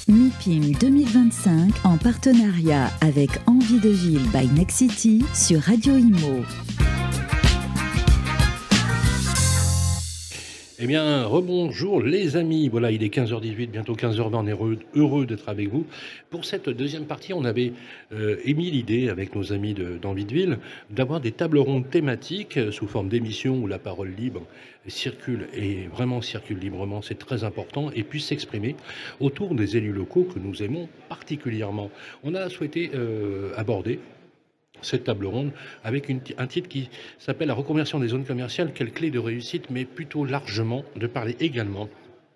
MIPIM 2025 en partenariat avec Envie de Ville by Nexity sur Radio Imo. Eh bien, rebonjour les amis. Voilà, il est 15h18, bientôt 15h20. On est heureux d'être avec vous. Pour cette deuxième partie, on avait émis l'idée avec nos amis d'Envie de Ville d'avoir des tables rondes thématiques sous forme d'émissions où la parole libre circule et vraiment circule librement, c'est très important, et puisse s'exprimer autour des élus locaux que nous aimons particulièrement. On a souhaité aborder cette table ronde avec un titre qui s'appelle La reconversion des zones commerciales, quelle clé de réussite, mais plutôt largement de parler également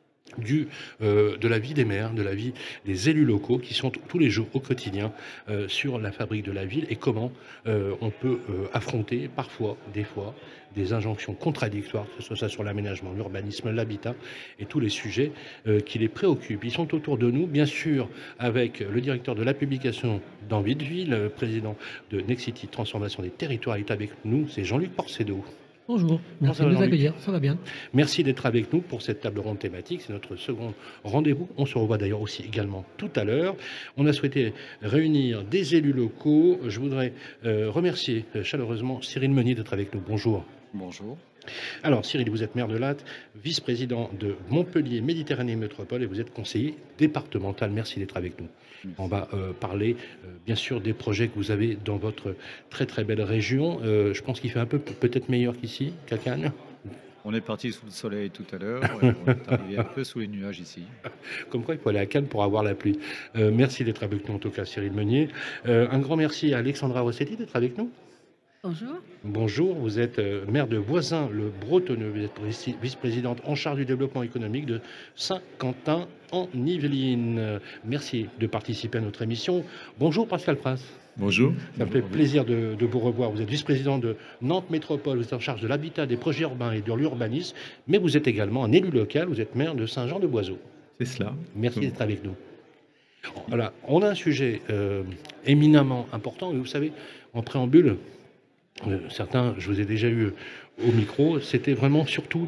de la vie des maires, de la vie des élus locaux qui sont tous les jours au quotidien sur la fabrique de la ville et comment on peut affronter parfois, des fois, des injonctions contradictoires, que ce soit sur l'aménagement, l'urbanisme, l'habitat et tous les sujets qui les préoccupent. Ils sont autour de nous, bien sûr, avec le directeur de la publication d'Envie de Ville, le président de Nexity Transformation des Territoires est avec nous, c'est Jean-Luc Porcedo. Bonjour, merci de nous accueillir, ça va bien. Merci d'être avec nous pour cette table ronde thématique, c'est notre second rendez-vous. On se revoit d'ailleurs aussi également tout à l'heure. On a souhaité réunir des élus locaux. Je voudrais remercier chaleureusement Cyril Meunier d'être avec nous. Bonjour. Bonjour. Alors Cyril, vous êtes maire de Latte, vice-président de Montpellier Méditerranée Métropole et vous êtes conseiller départemental. Merci d'être avec nous. Merci. On va parler bien sûr des projets que vous avez dans votre très très belle région. Je pense qu'il fait un peu peut-être meilleur qu'ici, qu'à Cannes. On est parti sous le soleil tout à l'heure, on est arrivé un peu sous les nuages ici. Comme quoi il faut aller à Cannes pour avoir la pluie. Merci d'être avec nous en tout cas Cyril Meunier. Un grand merci à Alexandra Rossetti d'être avec nous. Bonjour. Bonjour, vous êtes maire de Voisins-le-Bretonneux, vous êtes vice-présidente en charge du développement économique de Saint-Quentin en Yvelines. Merci de participer à notre émission. Bonjour Pascal Prince. Bonjour. Ça me fait plaisir de vous revoir. Vous êtes vice-président de Nantes Métropole, vous êtes en charge de l'habitat, des projets urbains et de l'urbanisme, mais vous êtes également un élu local, vous êtes maire de Saint-Jean-de-Boiseau. C'est cela. Merci d'être avec nous. Voilà, on a un sujet éminemment important, et vous savez, en préambule, certains, je vous ai déjà eu au micro, c'était vraiment surtout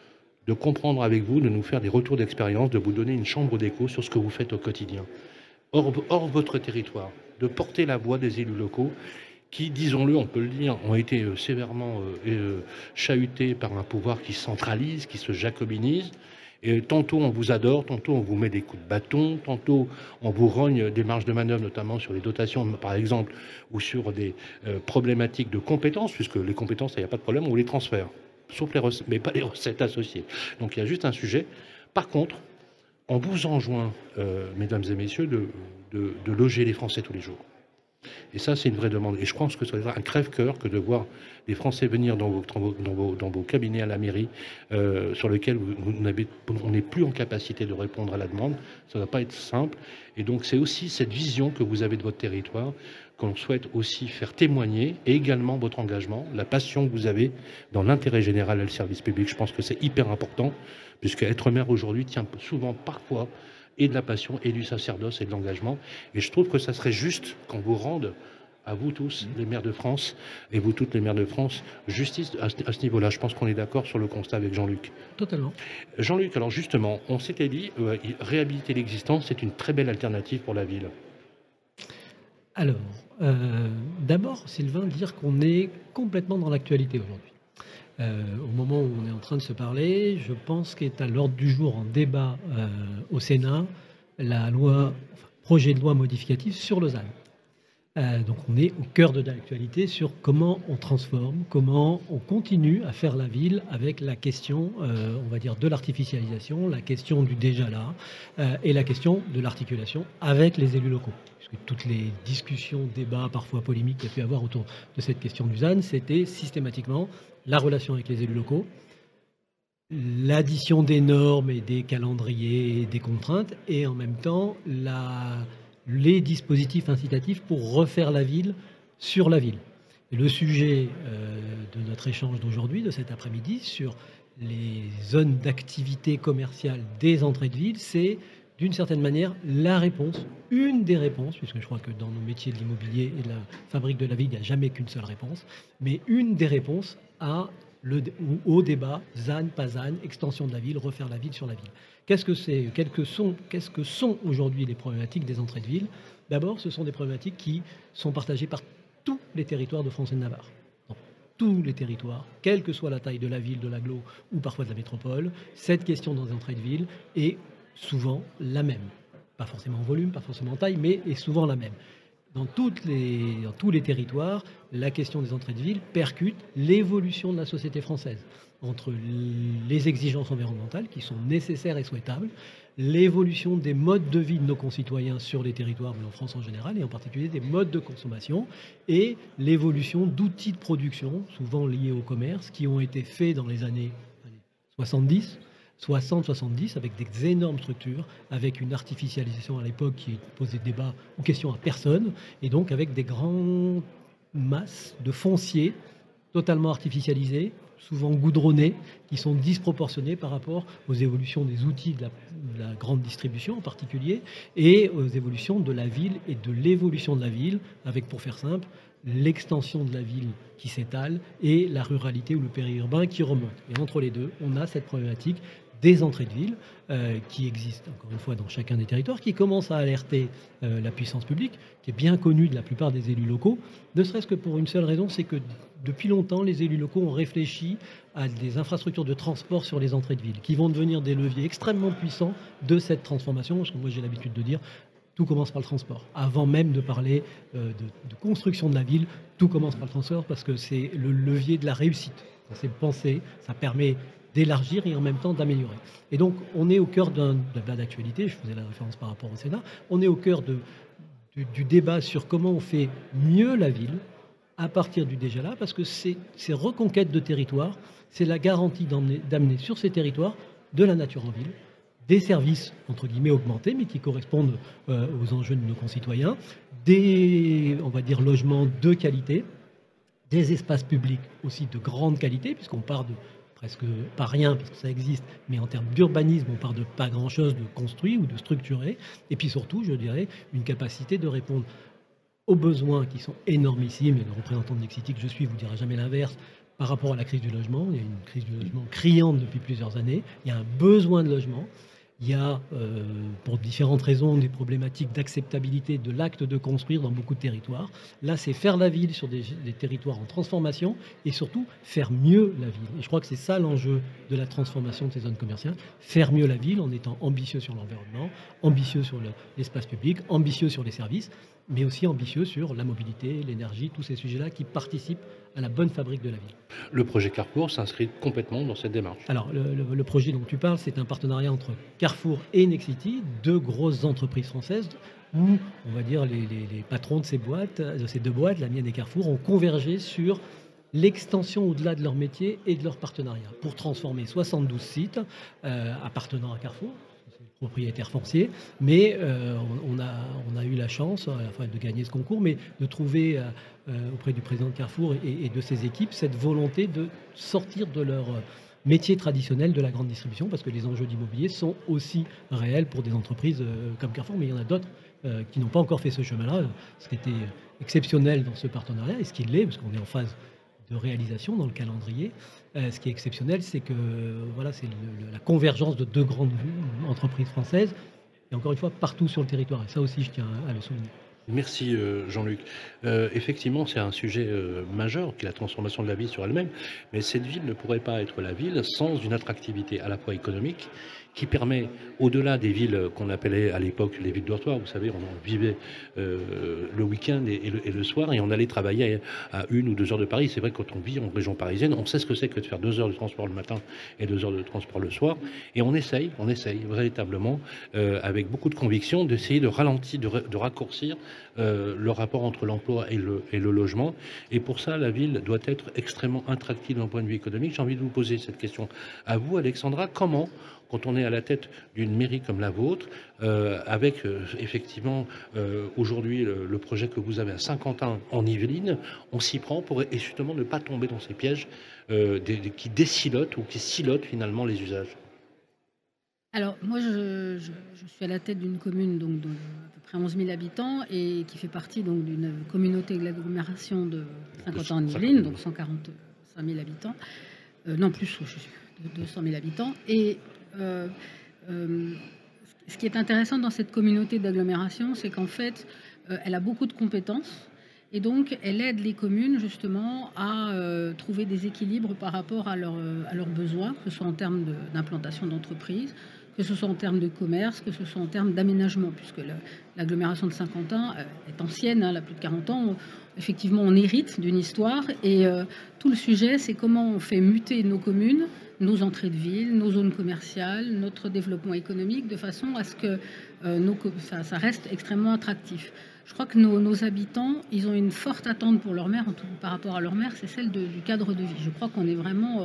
de comprendre avec vous, de nous faire des retours d'expérience, de vous donner une chambre d'écho sur ce que vous faites au quotidien. Hors votre territoire, de porter la voix des élus locaux qui, disons-le, on peut le dire, ont été sévèrement chahutés par un pouvoir qui centralise, qui se jacobinise. Et tantôt on vous adore, tantôt on vous met des coups de bâton, tantôt on vous rogne des marges de manœuvre, notamment sur les dotations par exemple, ou sur des problématiques de compétences, puisque les compétences, il n'y a pas de problème, on vous les transfère, sauf les recettes, mais pas les recettes associées. Donc il y a juste un sujet. Par contre, on vous enjoint, mesdames et messieurs, de loger les Français tous les jours. Et ça, c'est une vraie demande. Et je pense que ça va être un crève-cœur que de voir les Français venir dans vos cabinets à la mairie, sur lesquels on n'est plus en capacité de répondre à la demande. Ça ne va pas être simple. Et donc, c'est aussi cette vision que vous avez de votre territoire qu'on souhaite aussi faire témoigner, et également votre engagement, la passion que vous avez dans l'intérêt général et le service public. Je pense que c'est hyper important, puisque être maire aujourd'hui tient souvent, parfois, et de la passion, et du sacerdoce, et de l'engagement. Et je trouve que ça serait juste qu'on vous rende, à vous tous, les maires de France, et vous toutes les maires de France, justice à ce niveau-là. Je pense qu'on est d'accord sur le constat avec Jean-Luc. Totalement. Jean-Luc, alors justement, on s'était dit, réhabiliter l'existence, c'est une très belle alternative pour la ville. Alors, d'abord, Sylvain, dire qu'on est complètement dans l'actualité aujourd'hui. Au moment où on est en train de se parler, je pense qu'est à l'ordre du jour en débat au Sénat projet de loi modificatif sur Lausanne. Donc on est au cœur de l'actualité sur comment on transforme, comment on continue à faire la ville avec la question, on va dire, de l'artificialisation, la question du déjà là et la question de l'articulation avec les élus locaux. Puisque toutes les discussions, débats, parfois polémiques qu'il y a pu avoir autour de cette question du ZAN, c'était systématiquement la relation avec les élus locaux, l'addition des normes et des calendriers et des contraintes, et en même temps les dispositifs incitatifs pour refaire la ville sur la ville. Et le sujet de notre échange d'aujourd'hui, de cet après-midi, sur les zones d'activité commerciale des entrées de ville, c'est d'une certaine manière la réponse, une des réponses, puisque je crois que dans nos métiers de l'immobilier et de la fabrique de la ville, il n'y a jamais qu'une seule réponse, mais une des réponses au débat ZAN, pas ZAN, extension de la ville, refaire la ville sur la ville. Qu'est-ce que c'est? Qu'est-ce que sont aujourd'hui les problématiques des entrées de ville? D'abord, ce sont des problématiques qui sont partagées par tous les territoires de France et de Navarre. Dans tous les territoires, quelle que soit la taille de la ville, de l'agglo ou parfois de la métropole, cette question dans les entrées de ville est souvent la même. Pas forcément en volume, pas forcément en taille, mais est souvent la même. Dans tous les territoires, la question des entrées de ville percute l'évolution de la société française, entre les exigences environnementales qui sont nécessaires et souhaitables, l'évolution des modes de vie de nos concitoyens sur les territoires, mais en France en général, et en particulier des modes de consommation, et l'évolution d'outils de production, souvent liés au commerce, qui ont été faits dans les années 70, 60-70, avec des énormes structures, avec une artificialisation à l'époque qui posait débat ou question à personne, et donc avec des grandes masses de foncier totalement artificialisés, souvent goudronnés, qui sont disproportionnés par rapport aux évolutions des outils de la grande distribution en particulier, et aux évolutions de la ville et de l'évolution de la ville, avec, pour faire simple, l'extension de la ville qui s'étale et la ruralité ou le périurbain qui remonte. Et entre les deux, on a cette problématique des entrées de ville qui existent, encore une fois, dans chacun des territoires, qui commencent à alerter la puissance publique, qui est bien connue de la plupart des élus locaux, ne serait-ce que pour une seule raison, c'est que depuis longtemps, les élus locaux ont réfléchi à des infrastructures de transport sur les entrées de ville, qui vont devenir des leviers extrêmement puissants de cette transformation, parce que moi j'ai l'habitude de dire, tout commence par le transport. Avant même de parler de construction de la ville, tout commence par le transport, parce que c'est le levier de la réussite. C'est pensé, ça permet d'élargir et en même temps d'améliorer. Et donc, on est au cœur d'un débat d'actualité, je faisais la référence par rapport au Sénat, on est au cœur du débat sur comment on fait mieux la ville à partir du déjà là, parce que ces reconquêtes de territoire, c'est la garantie d'amener sur ces territoires de la nature en ville, des services, entre guillemets, augmentés, mais qui correspondent aux enjeux de nos concitoyens, des, on va dire, logements de qualité, des espaces publics aussi de grande qualité, puisqu'on part de presque pas rien, parce que ça existe, mais en termes d'urbanisme, on part de pas grand-chose de construit ou de structuré, et puis surtout, je dirais, une capacité de répondre aux besoins qui sont énormissimes, et le représentant de Nexity que je suis vous dira jamais l'inverse, par rapport à la crise du logement. Il y a une crise du logement criante depuis plusieurs années, il y a un besoin de logement, il y a, pour différentes raisons, des problématiques d'acceptabilité de l'acte de construire dans beaucoup de territoires. Là, c'est faire la ville sur des territoires en transformation et surtout faire mieux la ville. Et je crois que c'est ça l'enjeu de la transformation de ces zones commerciales. Faire mieux la ville en étant ambitieux sur l'environnement, ambitieux sur l'espace public, ambitieux sur les services, mais aussi ambitieux sur la mobilité, l'énergie, tous ces sujets-là qui participent à la bonne fabrique de la ville. Le projet Carrefour s'inscrit complètement dans cette démarche. Alors, le projet dont tu parles, c'est un partenariat entre Carrefour et Nexity, deux grosses entreprises françaises, où, on va dire, les patrons de ces deux boîtes, la mienne et Carrefour, ont convergé sur l'extension au-delà de leur métier et de leur partenariat, pour transformer 72 sites appartenant à Carrefour, propriétaire foncier, mais on a eu la chance de gagner ce concours, mais de trouver auprès du président de Carrefour et de ses équipes cette volonté de sortir de leur métier traditionnel de la grande distribution, parce que les enjeux d'immobilier sont aussi réels pour des entreprises comme Carrefour, mais il y en a d'autres qui n'ont pas encore fait ce chemin-là. Ce qui était exceptionnel dans ce partenariat, et ce qui l'est, parce qu'on est en phase de réalisation dans le calendrier. Ce qui est exceptionnel, c'est que voilà, c'est la convergence de deux grandes entreprises françaises, et encore une fois, partout sur le territoire. Et ça aussi, je tiens à le souligner. Merci Jean-Luc. Effectivement, c'est un sujet majeur qui est la transformation de la ville sur elle-même, mais cette ville ne pourrait pas être la ville sans une attractivité à la fois économique qui permet, au-delà des villes qu'on appelait à l'époque les villes dortoirs, vous savez, on vivait le week-end et le soir, et on allait travailler à 1 ou 2 heures de Paris. C'est vrai que quand on vit en région parisienne, on sait ce que c'est que de faire 2 heures de transport le matin et 2 heures de transport le soir, et on essaye véritablement, avec beaucoup de conviction, d'essayer de ralentir, de raccourcir le rapport entre l'emploi et le logement. Et pour ça, la ville doit être extrêmement attractive d'un point de vue économique. J'ai envie de vous poser cette question à vous, Alexandra. Comment, quand on est à la tête d'une mairie comme la vôtre, avec effectivement aujourd'hui le projet que vous avez à Saint-Quentin en Yvelines, on s'y prend pour justement ne pas tomber dans ces pièges qui désilotent ou qui silotent finalement les usages? Alors, moi, je suis à la tête d'une commune donc, de à peu près 11 000 habitants et qui fait partie donc, d'une communauté de l'agglomération de Saint-Quentin en Yvelines, donc 145 000 habitants. Non, plus, je suis de 200 000 habitants. Et Ce qui est intéressant dans cette communauté d'agglomération, c'est qu'en fait, elle a beaucoup de compétences et donc elle aide les communes justement à trouver des équilibres par rapport à leurs besoins, que ce soit en termes d'implantation d'entreprises, que ce soit en termes de commerce, que ce soit en termes d'aménagement, puisque l'agglomération de Saint-Quentin est ancienne, hein, elle a plus de 40 ans. Effectivement, on hérite d'une histoire et tout le sujet, c'est comment on fait muter nos communes, nos entrées de ville, nos zones commerciales, notre développement économique, de façon à ce que ça reste extrêmement attractif. Je crois que nos habitants, ils ont une forte attente pour leur maire, par rapport à leur maire, c'est celle du cadre de vie. Je crois qu'on est vraiment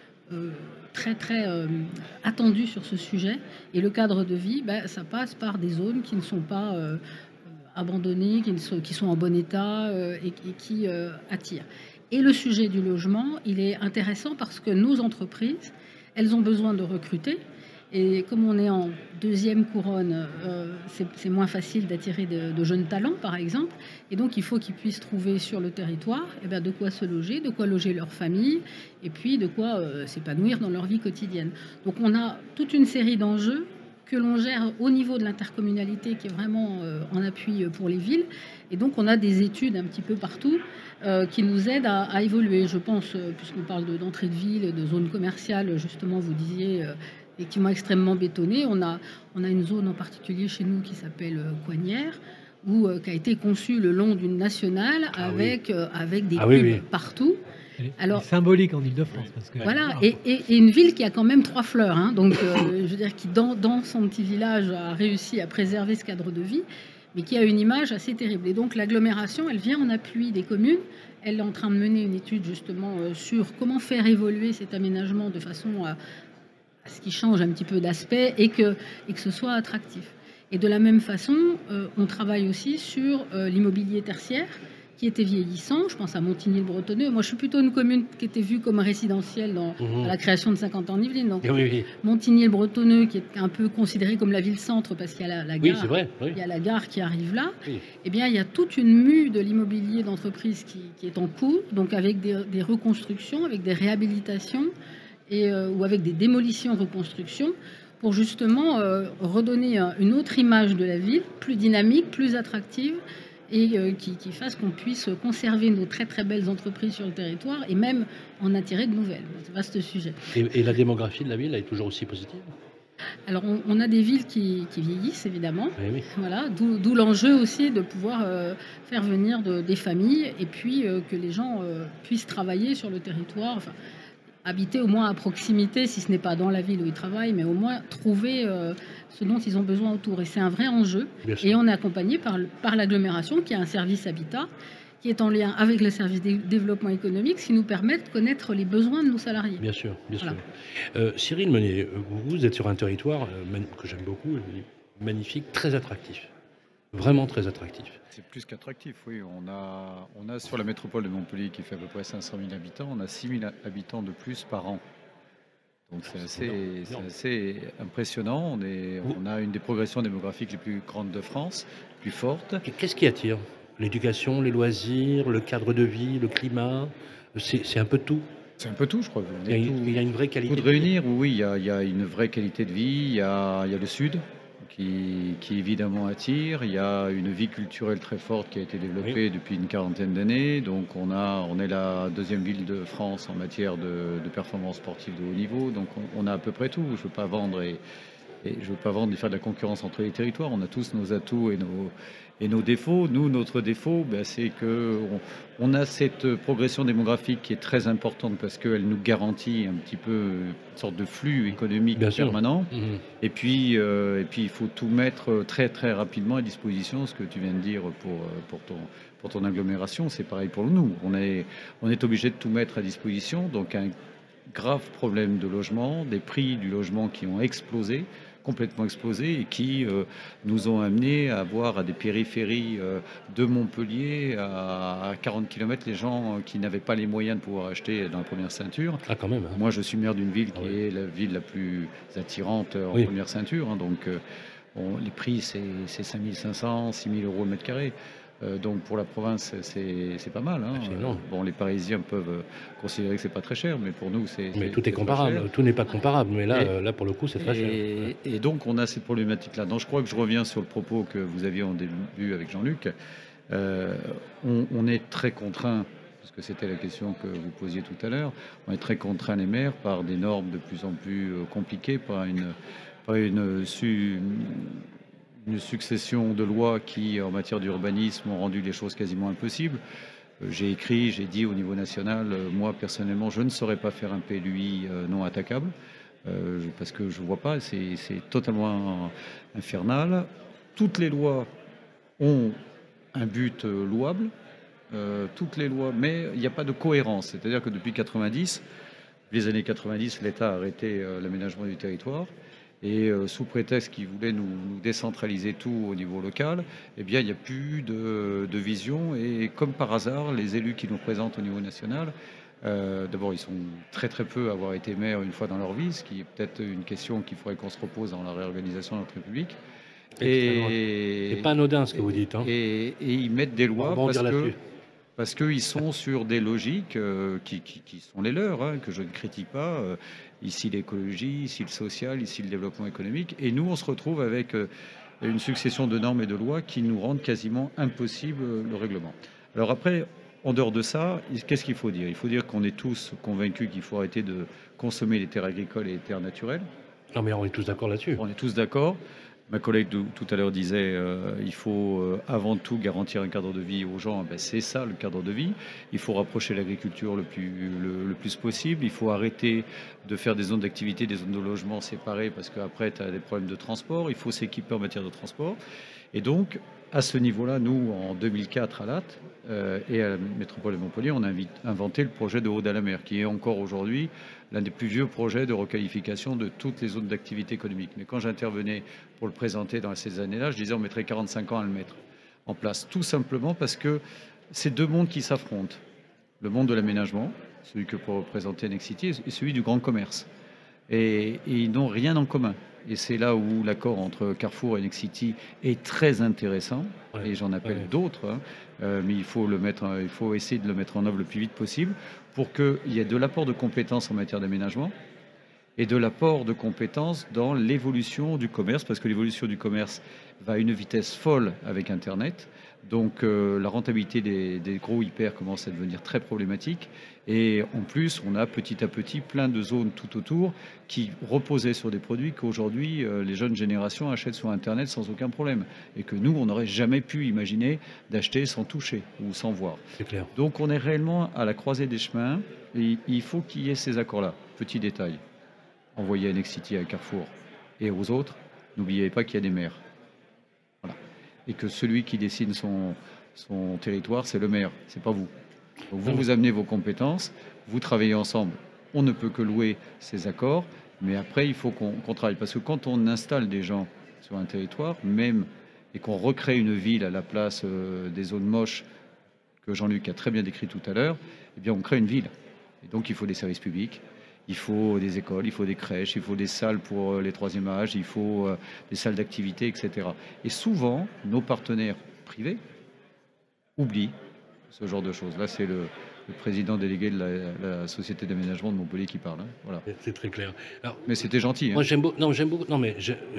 très attendu sur ce sujet. Et le cadre de vie, ça passe par des zones qui ne sont pas abandonnées, qui sont en bon état et qui attirent. Et le sujet du logement, il est intéressant parce que nos entreprises, elles ont besoin de recruter. Et comme on est en deuxième couronne, c'est moins facile d'attirer de jeunes talents, par exemple. Et donc, il faut qu'ils puissent trouver sur le territoire de quoi se loger, de quoi loger leur famille, et puis de quoi s'épanouir dans leur vie quotidienne. Donc, on a toute une série d'enjeux que l'on gère au niveau de l'intercommunalité, qui est vraiment en appui pour les villes. Et donc, on a des études un petit peu partout qui nous aident à évoluer. Je pense, puisqu'on parle d'entrée de ville, de zone commerciale, justement, vous disiez... effectivement extrêmement bétonné. On a une zone en particulier chez nous qui s'appelle Coignières, qui a été conçue le long d'une nationale avec des pubs partout. Elle est symbolique en Ile-de-France. Parce que, voilà, et une ville qui a quand même 3 fleurs. Hein, donc, je veux dire, qui dans son petit village a réussi à préserver ce cadre de vie, mais qui a une image assez terrible. Et donc, l'agglomération, elle vient en appui des communes. Elle est en train de mener une étude justement sur comment faire évoluer cet aménagement de façon à ce qui change un petit peu d'aspect et que ce soit attractif. Et de la même façon, on travaille aussi sur l'immobilier tertiaire qui était vieillissant. Je pense à Montigny-le-Bretonneux. Moi, je suis plutôt une commune qui était vue comme résidentielle à la création de 50 ans en Yvelines. Donc, Montigny-le-Bretonneux, qui est un peu considéré comme la ville-centre parce qu'il y a la gare, c'est vrai, il y a la gare qui arrive là. Eh bien, il y a toute une mue de l'immobilier d'entreprise qui est en cours, donc avec des reconstructions, avec des réhabilitations, ou avec des démolitions-reconstructions, pour justement redonner une autre image de la ville, plus dynamique, plus attractive, et qui fasse qu'on puisse conserver nos très très belles entreprises sur le territoire et même en attirer de nouvelles. C'est vaste sujet. Et la démographie de la ville, elle est toujours aussi positive ? Alors, on a des villes qui vieillissent, évidemment. Oui. Voilà, d'où l'enjeu aussi de pouvoir faire venir des familles et puis que les gens puissent travailler sur le territoire, habiter au moins à proximité, si ce n'est pas dans la ville où ils travaillent, mais au moins trouver ce dont ils ont besoin autour. Et c'est un vrai enjeu. Et on est accompagné par l'agglomération, qui a un service habitat, qui est en lien avec le service développement économique, ce qui nous permet de connaître les besoins de nos salariés. Bien sûr. Cyril Meunier, vous êtes sur un territoire que j'aime beaucoup, magnifique, très attractif. Vraiment très attractif. C'est plus qu'attractif, oui. On a sur la métropole de Montpellier, qui fait à peu près 500 000 habitants, on a 6 000 habitants de plus par an. Donc c'est assez impressionnant. On a une des progressions démographiques les plus grandes de France, plus forte. Et qu'est-ce qui attire ? L'éducation, les loisirs, le cadre de vie, le climat, c'est un peu de tout. C'est un peu tout, je crois. Il y a une vraie qualité de réunir, oui, il y a une vraie qualité de vie. Il y a le Sud qui évidemment attire. Il y a une vie culturelle très forte qui a été développée depuis une 40aine d'années. Donc on est la deuxième ville de France en matière de performance sportive de haut niveau. Donc on a à peu près tout. Je ne veux pas vendre et faire de la concurrence entre les territoires. On a tous nos atouts et nos défauts. Nous, notre défaut, c'est qu'on a cette progression démographique qui est très importante parce qu'elle nous garantit un petit peu une sorte de flux économique permanent. Et puis, il faut tout mettre très, très rapidement à disposition. Ce que tu viens de dire pour ton agglomération, c'est pareil pour nous. On est obligé de tout mettre à disposition. Donc, un grave problème de logement, des prix du logement qui ont complètement explosé et qui nous ont amenés à avoir à des périphéries de Montpellier à 40 km les gens qui n'avaient pas les moyens de pouvoir acheter dans la première ceinture. Ah, quand même. Hein. Moi, je suis maire d'une ville qui est la ville la plus attirante en première ceinture. Donc, les prix, c'est 5 500, 6 000 euros le mètre carré. Donc pour la province, c'est pas mal. Hein. C'est énorme. Bon, les Parisiens peuvent considérer que c'est pas très cher, mais pour nous, Mais tout est c'est pas comparable, cher. tout n'est pas comparable. Mais là, Et, là pour le coup, c'est très cher. Ouais. et donc on a cette problématique-là. Donc je crois que je reviens sur le propos que vous aviez en début avec Jean-Luc. Euh, on est très contraint, parce que c'était la question que vous posiez tout à l'heure, on est très contraint les maires par des normes de plus en plus compliquées, par une succession de lois qui, en matière d'urbanisme, ont rendu les choses quasiment impossibles. J'ai dit au niveau national, moi personnellement, je ne saurais pas faire un PLUI non attaquable, parce que je ne vois pas, c'est totalement infernal. Toutes les lois ont un but louable, toutes les lois, mais il n'y a pas de cohérence. C'est-à-dire que depuis 90, les années 90, l'État a arrêté l'aménagement du territoire. Et sous prétexte qu'ils voulaient nous décentraliser tout au niveau local, eh bien, il n'y a plus de vision. Et comme par hasard, les élus qui nous représentent au niveau national, d'abord, ils sont très très peu à avoir été maires une fois dans leur vie, ce qui est peut-être une question qu'il faudrait qu'on se repose dans la réorganisation de notre République. C'est pas anodin ce que vous dites. Hein. Et ils mettent des On va lois rebondir là-dessus. parce qu'ils sont sur des logiques qui sont les leurs, hein, que je ne critique pas. Ici l'écologie, ici le social, ici le développement économique. Et nous, on se retrouve avec une succession de normes et de lois qui nous rendent quasiment impossible le règlement. Alors après, en dehors de ça, qu'est-ce qu'il faut dire? Il faut dire qu'on est tous convaincus qu'il faut arrêter de consommer les terres agricoles et les terres naturelles. Non, mais on est tous d'accord là-dessus. On est tous d'accord. Ma collègue tout à l'heure disait il faut avant tout garantir un cadre de vie aux gens. Ben, c'est ça le cadre de vie. Il faut rapprocher l'agriculture le plus possible. Il faut arrêter de faire des zones d'activité, des zones de logement séparées parce qu'après tu as des problèmes de transport. Il faut s'équiper en matière de transport. Et donc, à ce niveau-là, nous, en 2004 à Latte et à la métropole de Montpellier, on a inventé le projet de Aude à la mer, qui est encore aujourd'hui l'un des plus vieux projets de requalification de toutes les zones d'activité économique. Mais quand j'intervenais pour le présenter dans ces années-là, je disais on mettrait 45 ans à le mettre en place, tout simplement parce que c'est deux mondes qui s'affrontent. Le monde de l'aménagement, celui que peut représenter Nexity, et celui du grand commerce. Et ils n'ont rien en commun. Et c'est là où l'accord entre Carrefour et Nexity est très intéressant. Ouais, et j'en appelle d'autres. Hein. Mais il faut essayer de le mettre en œuvre le plus vite possible pour qu'il y ait de l'apport de compétences en matière d'aménagement et de l'apport de compétences dans l'évolution du commerce, parce que l'évolution du commerce va à une vitesse folle avec Internet. Donc la rentabilité des gros hyper commence à devenir très problématique. Et en plus, on a petit à petit plein de zones tout autour qui reposaient sur des produits qu'aujourd'hui les jeunes générations achètent sur Internet sans aucun problème. Et que nous, on n'aurait jamais pu imaginer d'acheter sans toucher ou sans voir. C'est clair. Donc on est réellement à la croisée des chemins et il faut qu'il y ait ces accords-là. Petit détail, envoyé à Nexity, à Carrefour et aux autres, n'oubliez pas qu'il y a des maires. Voilà. Et que celui qui décide son territoire, c'est le maire, c'est pas vous. Donc vous amenez vos compétences, vous travaillez ensemble. On ne peut que louer ces accords, mais après, il faut qu'on travaille. Parce que quand on installe des gens sur un territoire, même, et qu'on recrée une ville à la place des zones moches que Jean-Luc a très bien décrit tout à l'heure, eh bien, on crée une ville. Et donc, il faut des services publics, il faut des écoles, il faut des crèches, il faut des salles pour les troisième âges, il faut des salles d'activité, etc. Et souvent, nos partenaires privés oublient ce genre de choses. Là, c'est le président délégué de la société d'aménagement de Montpellier qui parle. Hein. Voilà. C'est très clair. Alors, mais c'était gentil. Hein. Moi, j'aime beaucoup. Non, mais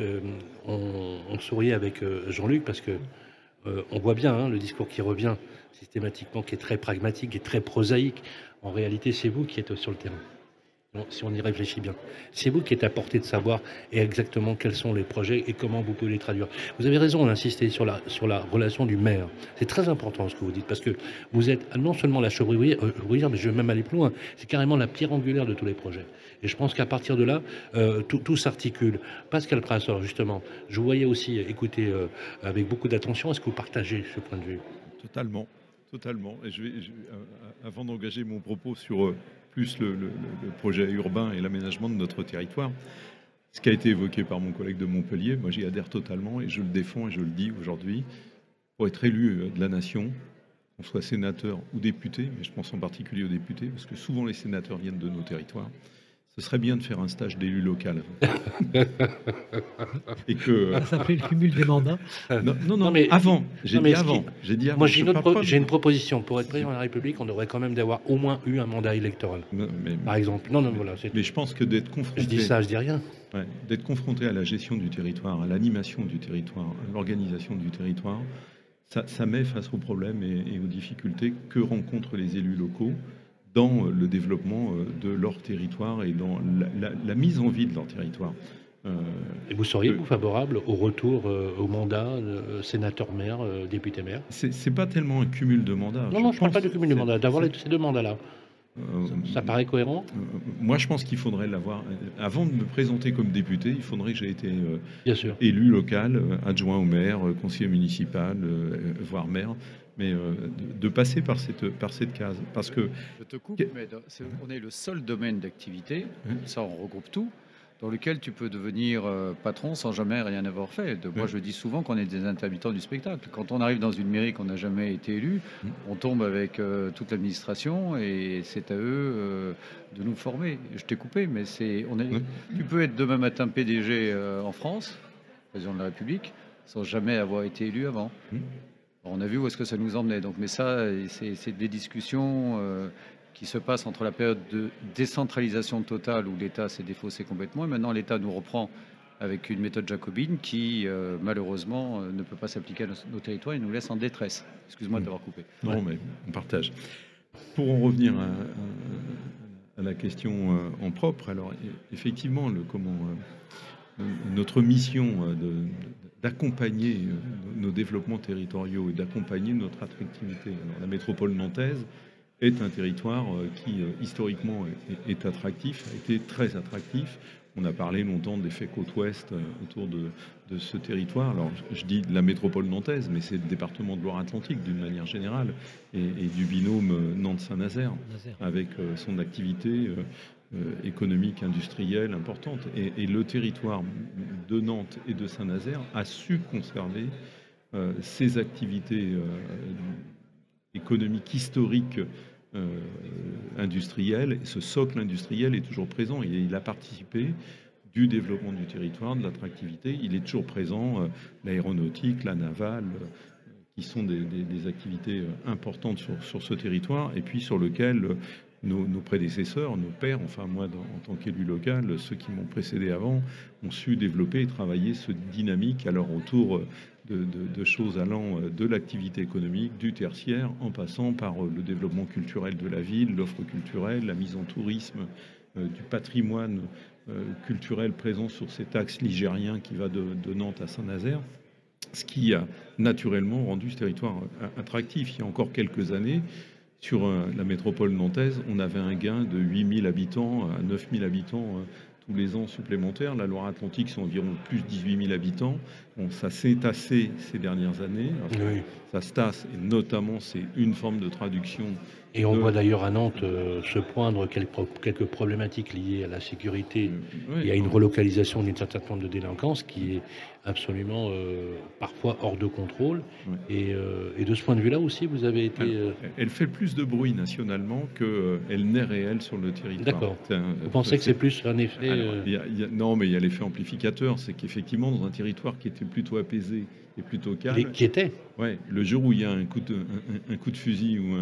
on souriait avec Jean-Luc parce que on voit bien hein, le discours qui revient systématiquement, qui est très pragmatique et très prosaïque. En réalité, c'est vous qui êtes sur le terrain. Si on y réfléchit bien, c'est vous qui êtes à portée de savoir exactement quels sont les projets et comment vous pouvez les traduire. Vous avez raison d'insister sur la relation du maire. C'est très important ce que vous dites parce que vous êtes non seulement la cheville ouvrière, mais je vais même aller plus loin. C'est carrément la pierre angulaire de tous les projets. Et je pense qu'à partir de là, tout s'articule. Pascal Prassor, justement, je vous voyais aussi écouter avec beaucoup d'attention. Est-ce que vous partagez ce point de vue? Totalement. Et avant d'engager mon propos sur plus le projet urbain et l'aménagement de notre territoire, ce qui a été évoqué par mon collègue de Montpellier, moi j'y adhère totalement et je le défends et je le dis aujourd'hui. Pour être élu de la nation, qu'on soit sénateur ou député, mais je pense en particulier aux députés, parce que souvent les sénateurs viennent de nos territoires, ce serait bien de faire un stage d'élu local. Et que... Ça s'appelait le cumul des mandats. Non, mais avant. J'ai dit avant. Moi, j'ai une proposition. Pour être président de la République, on devrait quand même d'avoir au moins eu un mandat électoral. Par exemple. Voilà. Mais je pense que d'être confronté... Je dis ça, je dis rien. Ouais, d'être confronté à la gestion du territoire, à l'animation du territoire, à l'organisation du territoire, ça met face aux problèmes et aux difficultés que rencontrent les élus locaux dans le développement de leur territoire et dans la mise en vie de leur territoire. Et vous seriez favorable au retour au mandat sénateur-maire, député-maire? C'est pas tellement un cumul de mandats. Non, je ne parle pas de cumul de mandats, d'avoir ces deux mandats-là. Ça paraît cohérent? Moi, je pense qu'il faudrait l'avoir. Avant de me présenter comme député, il faudrait que j'ai été Bien sûr. élu local, adjoint au maire, conseiller municipal, voire maire. Mais de passer par cette case. Parce que... Je te coupe, mais on est le seul domaine d'activité, ça on regroupe tout, dans lequel tu peux devenir patron sans jamais rien avoir fait. Moi, je dis souvent qu'on est des intermittents du spectacle. Quand on arrive dans une mairie qu'on n'a jamais été élu, on tombe avec toute l'administration et c'est à eux de nous former. Je t'ai coupé, mais tu peux être demain matin PDG en France, président de la République, sans jamais avoir été élu avant. On a vu où est-ce que ça nous emmenait. Donc, mais ça, c'est des discussions qui se passent entre la période de décentralisation totale où l'État s'est défaussé complètement et maintenant l'État nous reprend avec une méthode jacobine qui, malheureusement, ne peut pas s'appliquer à nos territoires et nous laisse en détresse. Excuse-moi de t'avoir coupé. Non, mais on partage. Pour en revenir à la question en propre, alors effectivement, notre mission d'accompagner nos développements territoriaux et d'accompagner notre attractivité. Alors, la métropole nantaise est un territoire qui, historiquement, est attractif, a été très attractif. On a parlé longtemps d'effet côte ouest autour de ce territoire. Alors, je dis de la métropole nantaise, mais c'est le département de Loire-Atlantique d'une manière générale et du binôme Nantes-Saint-Nazaire, avec son activité économique, industrielle importante. Et le territoire de Nantes et de Saint-Nazaire a su conserver ses activités économiques historiques industrielles. Et ce socle industriel est toujours présent. Il a participé du développement du territoire, de l'attractivité. Il est toujours présent, l'aéronautique, la navale, qui sont des activités importantes sur ce territoire, et puis sur lequel nos prédécesseurs, nos pères, enfin moi en tant qu'élu local, ceux qui m'ont précédé avant, ont su développer et travailler ce dynamique alors autour de choses allant de l'activité économique, du tertiaire, en passant par le développement culturel de la ville, l'offre culturelle, la mise en tourisme, du patrimoine culturel présent sur cet axe ligérien qui va de Nantes à Saint-Nazaire, ce qui a naturellement rendu ce territoire attractif. Il y a encore quelques années, sur la métropole nantaise, on avait un gain de 8000 habitants à 9000 habitants tous les ans supplémentaires. La Loire-Atlantique, c'est environ plus de 18 000 habitants. Bon, ça s'est tassé ces dernières années. Oui. Ça se tasse, et notamment, c'est une forme de traduction. Et on voit d'ailleurs à Nantes se poindre quelques problématiques liées à la sécurité et à une relocalisation d'une certaine forme de délinquance qui est absolument parfois hors de contrôle. Et de ce point de vue-là aussi, vous avez été... Elle fait plus de bruit nationalement qu'elle n'est réelle sur le territoire. D'accord. Vous pensez que c'est plus un effet... Alors, non, mais il y a l'effet amplificateur. C'est qu'effectivement, dans un territoire qui était plutôt apaisé et plutôt calme... Qui était le jour où il y a un coup de fusil ou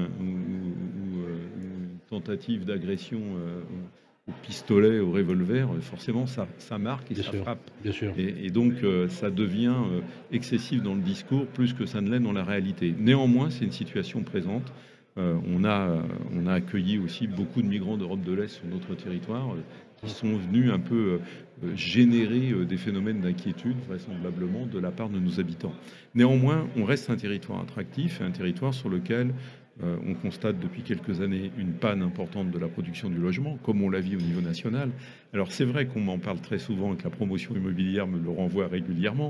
une tentative d'agression au pistolet, au revolver, forcément ça marque et ça frappe. Bien sûr. Et donc ça devient excessif dans le discours plus que ça ne l'est dans la réalité. Néanmoins, c'est une situation présente. On a accueilli aussi beaucoup de migrants d'Europe de l'Est sur notre territoire qui sont venus un peu générer des phénomènes d'inquiétude, vraisemblablement, de la part de nos habitants. Néanmoins, on reste un territoire attractif, un territoire sur lequel on constate depuis quelques années une panne importante de la production du logement, comme on l'a vu au niveau national. Alors c'est vrai qu'on m'en parle très souvent et que la promotion immobilière me le renvoie régulièrement,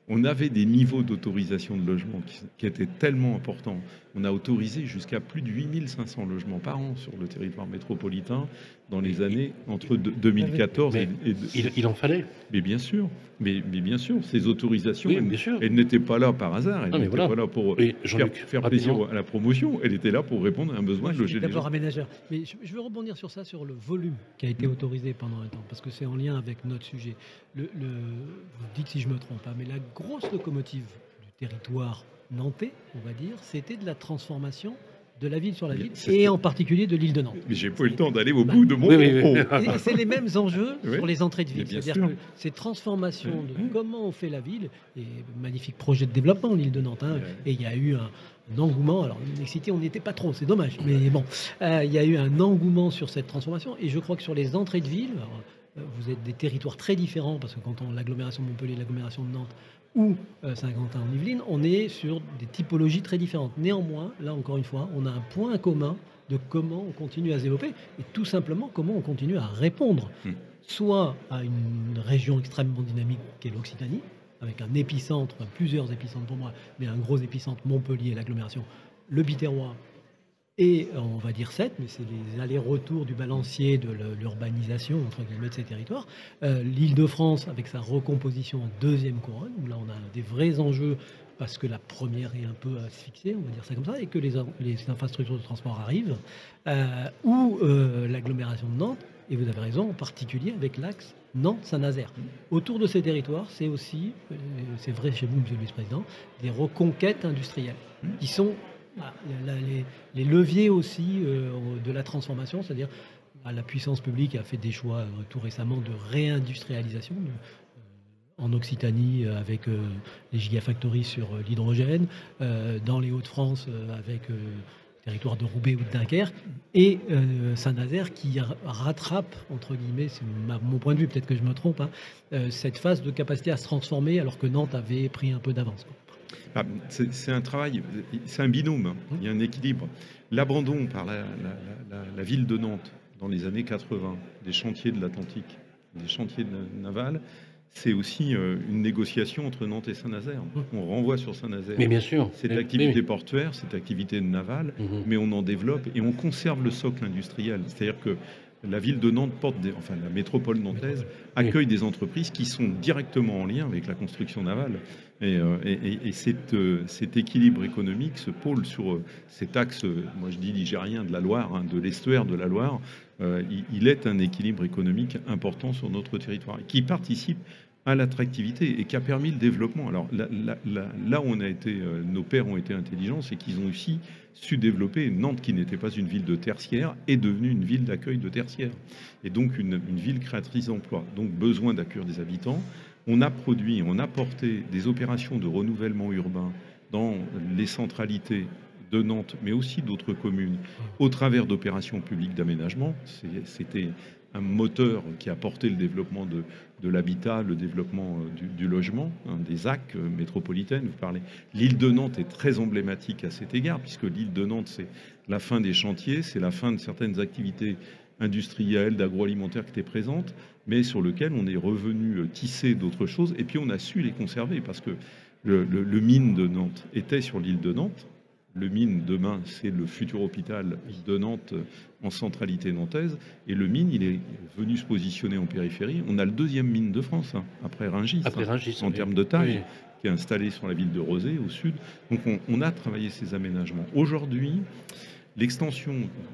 on avait des niveaux d'autorisation de logement qui étaient tellement importants. On a autorisé jusqu'à plus de 8500 logements par an sur le territoire métropolitain dans les années entre 2014 Mais il en fallait. Mais bien sûr, mais bien sûr, ces autorisations, Oui, bien sûr. elles n'étaient pas là par hasard. Elles Non, mais n'étaient voilà. pas là pour Oui, Jean-Luc, faire plaisir rapidement. à la promotion. Elle était là pour répondre à un besoin Moi, de je loger suis les d'abord gens. aménageur. Mais je veux rebondir sur ça, sur le volume qui a été autorisé pendant un temps, parce que c'est en lien avec notre sujet. Vous dites si je me trompe, hein, mais la grosse locomotive du territoire nantais, on va dire, c'était de la transformation de la ville sur la ville, et en particulier de l'île de Nantes. Mais j'ai pas eu le temps d'aller au bout de mon Oui, propos. Et c'est les mêmes enjeux Oui. sur les entrées de Mais ville. bien C'est-à-dire sûr. que ces transformations de Oui. comment on fait la ville, et magnifique projet de développement, l'île de Nantes, hein, Oui. et il y a eu un engouement. Alors, Nexity, on n'y était pas trop, c'est dommage, mais bon, il y a eu un engouement sur cette transformation, et je crois que sur les entrées de ville, alors, vous êtes des territoires très différents, parce que quand on l'agglomération de Montpellier, l'agglomération de Nantes, ou Saint-Quentin en Yvelines, on est sur des typologies très différentes. Néanmoins, là encore une fois, on a un point commun de comment on continue à se développer et tout simplement comment on continue à répondre soit à une région extrêmement dynamique qu'est l'Occitanie, avec un épicentre, enfin, plusieurs épicentres pour moi, mais un gros épicentre Montpellier, l'agglomération, le Biterrois, et on va dire 7, mais c'est les allers-retours du balancier de l'urbanisation entre guillemets de ces territoires. L'Île-de-France avec sa recomposition en deuxième couronne, où là on a des vrais enjeux parce que la première est un peu asphyxiée, on va dire ça comme ça, et que les infrastructures de transport arrivent, ou l'agglomération de Nantes, et vous avez raison, en particulier avec l'axe Nantes-Saint-Nazaire. Autour de ces territoires, c'est aussi, c'est vrai chez vous, Monsieur le Vice-président, des reconquêtes industrielles qui sont les leviers aussi de la transformation, c'est-à-dire la puissance publique a fait des choix tout récemment de réindustrialisation en Occitanie avec les gigafactories sur l'hydrogène, dans les Hauts-de-France avec le territoire de Roubaix ou de Dunkerque, et Saint-Nazaire qui rattrape, entre guillemets, c'est mon point de vue, peut-être que je me trompe, hein, cette phase de capacité à se transformer alors que Nantes avait pris un peu d'avance. C'est un travail, c'est un binôme, il y a un équilibre. L'abandon par la ville de Nantes dans les années 80 des chantiers de l'Atlantique, des chantiers navals, c'est aussi une négociation entre Nantes et Saint-Nazaire. On renvoie sur Saint-Nazaire Mais bien sûr. cette Mais- activité mais- portuaire, cette activité navale, Mhm. mais on en développe et on conserve le socle industriel. C'est-à-dire que la ville de Nantes enfin la métropole nantaise accueille des entreprises qui sont directement en lien avec la construction navale. Et cet équilibre économique, ce pôle sur cet axe, moi je dis ligérien de la Loire, hein, de l'estuaire de la Loire, il est un équilibre économique important sur notre territoire, qui participe à l'attractivité et qui a permis le développement. Alors là où on a été, nos pères ont été intelligents, c'est qu'ils ont aussi su développer. Nantes, qui n'était pas une ville de tertiaire, est devenue une ville d'accueil de tertiaire. Et donc une ville créatrice d'emplois. Donc besoin d'accueillir des habitants. On a produit, on a porté des opérations de renouvellement urbain dans les centralités de Nantes, mais aussi d'autres communes, au travers d'opérations publiques d'aménagement. C'était un moteur qui a porté le développement de l'habitat, le développement du logement, hein, des ZAC métropolitaines. Vous parlez. L'île de Nantes est très emblématique à cet égard, puisque l'île de Nantes, c'est la fin des chantiers, c'est la fin de certaines activités industrielles, d'agroalimentaire qui étaient présentes, mais sur lequel on est revenu tisser d'autres choses, et puis on a su les conserver, parce que le mine de Nantes était sur l'île de Nantes. Le mine, demain, c'est le futur hôpital de Nantes en centralité nantaise. Et le mine, il est venu se positionner en périphérie. On a le deuxième mine de France, hein, après Rungis, en termes de taille, qui est installé sur la ville de Rozay, au sud. Donc on a travaillé ces aménagements. Aujourd'hui, l'extension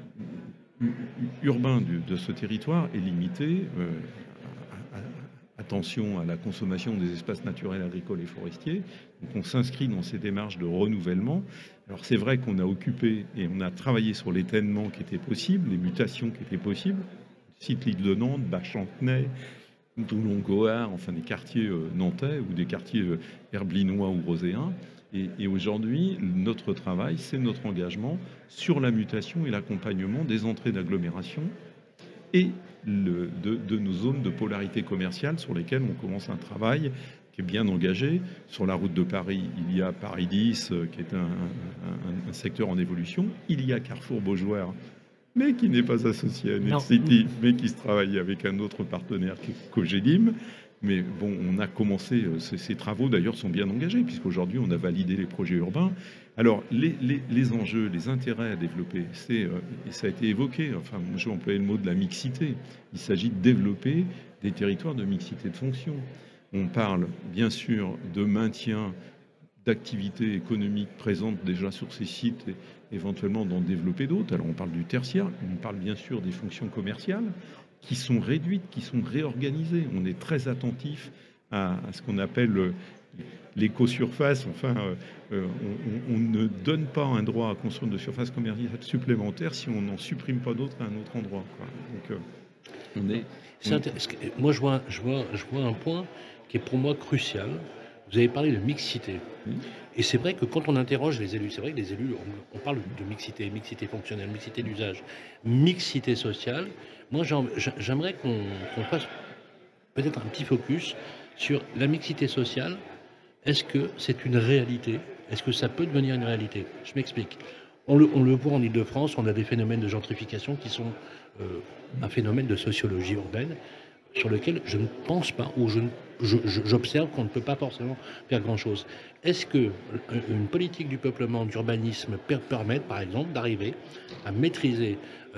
urbaine de ce territoire est limitée. Attention à la consommation des espaces naturels, agricoles et forestiers. Donc on s'inscrit dans ces démarches de renouvellement. Alors c'est vrai qu'on a occupé et on a travaillé sur l'étainement qui était possible, les mutations qui étaient possibles. Cite l'île de Nantes, Bas-Chantenay, Toulon-Goard, enfin des quartiers nantais ou des quartiers herblinois ou roséens. Et aujourd'hui, notre travail, c'est notre engagement sur la mutation et l'accompagnement des entrées d'agglomération et de nos zones de polarité commerciale sur lesquelles on commence un travail qui est bien engagé. Sur la route de Paris, il y a Paris 10, qui est un secteur en évolution. Il y a Carrefour-Beaujoire, mais qui n'est pas associé à Nexity, mais qui se travaille avec un autre partenaire qui est Cogedim. Mais bon, on a commencé, ces travaux d'ailleurs sont bien engagés, puisqu'aujourd'hui on a validé les projets urbains. Alors, les enjeux, les intérêts à développer, et ça a été évoqué, enfin, moi je vais employer le mot de la mixité. Il s'agit de développer des territoires de mixité de fonctions. On parle bien sûr de maintien d'activités économiques présentes déjà sur ces sites et éventuellement d'en développer d'autres. Alors on parle du tertiaire, on parle bien sûr des fonctions commerciales qui sont réduites, qui sont réorganisées. On est très attentif à ce qu'on appelle l'éco-surface. Enfin, on ne donne pas un droit à construire de surface commerciale supplémentaire si on n'en supprime pas d'autres à un autre endroit, quoi. Donc, moi, je vois un point qui est pour moi crucial. Vous avez parlé de mixité. Et c'est vrai que quand on interroge les élus, c'est vrai que les élus, on parle de mixité, mixité fonctionnelle, mixité d'usage, mixité sociale. Moi, j'aimerais qu'on fasse peut-être un petit focus sur la mixité sociale. Est-ce que c'est une réalité? Est-ce que ça peut devenir une réalité? Je m'explique. On le voit en Ile-de-France, on a des phénomènes de gentrification qui sont un phénomène de sociologie urbaine sur lequel je ne pense pas, ou j'observe qu'on ne peut pas forcément faire grand-chose. Est-ce qu'une politique du peuplement, d'urbanisme, peut permettre, par exemple, d'arriver à maîtriser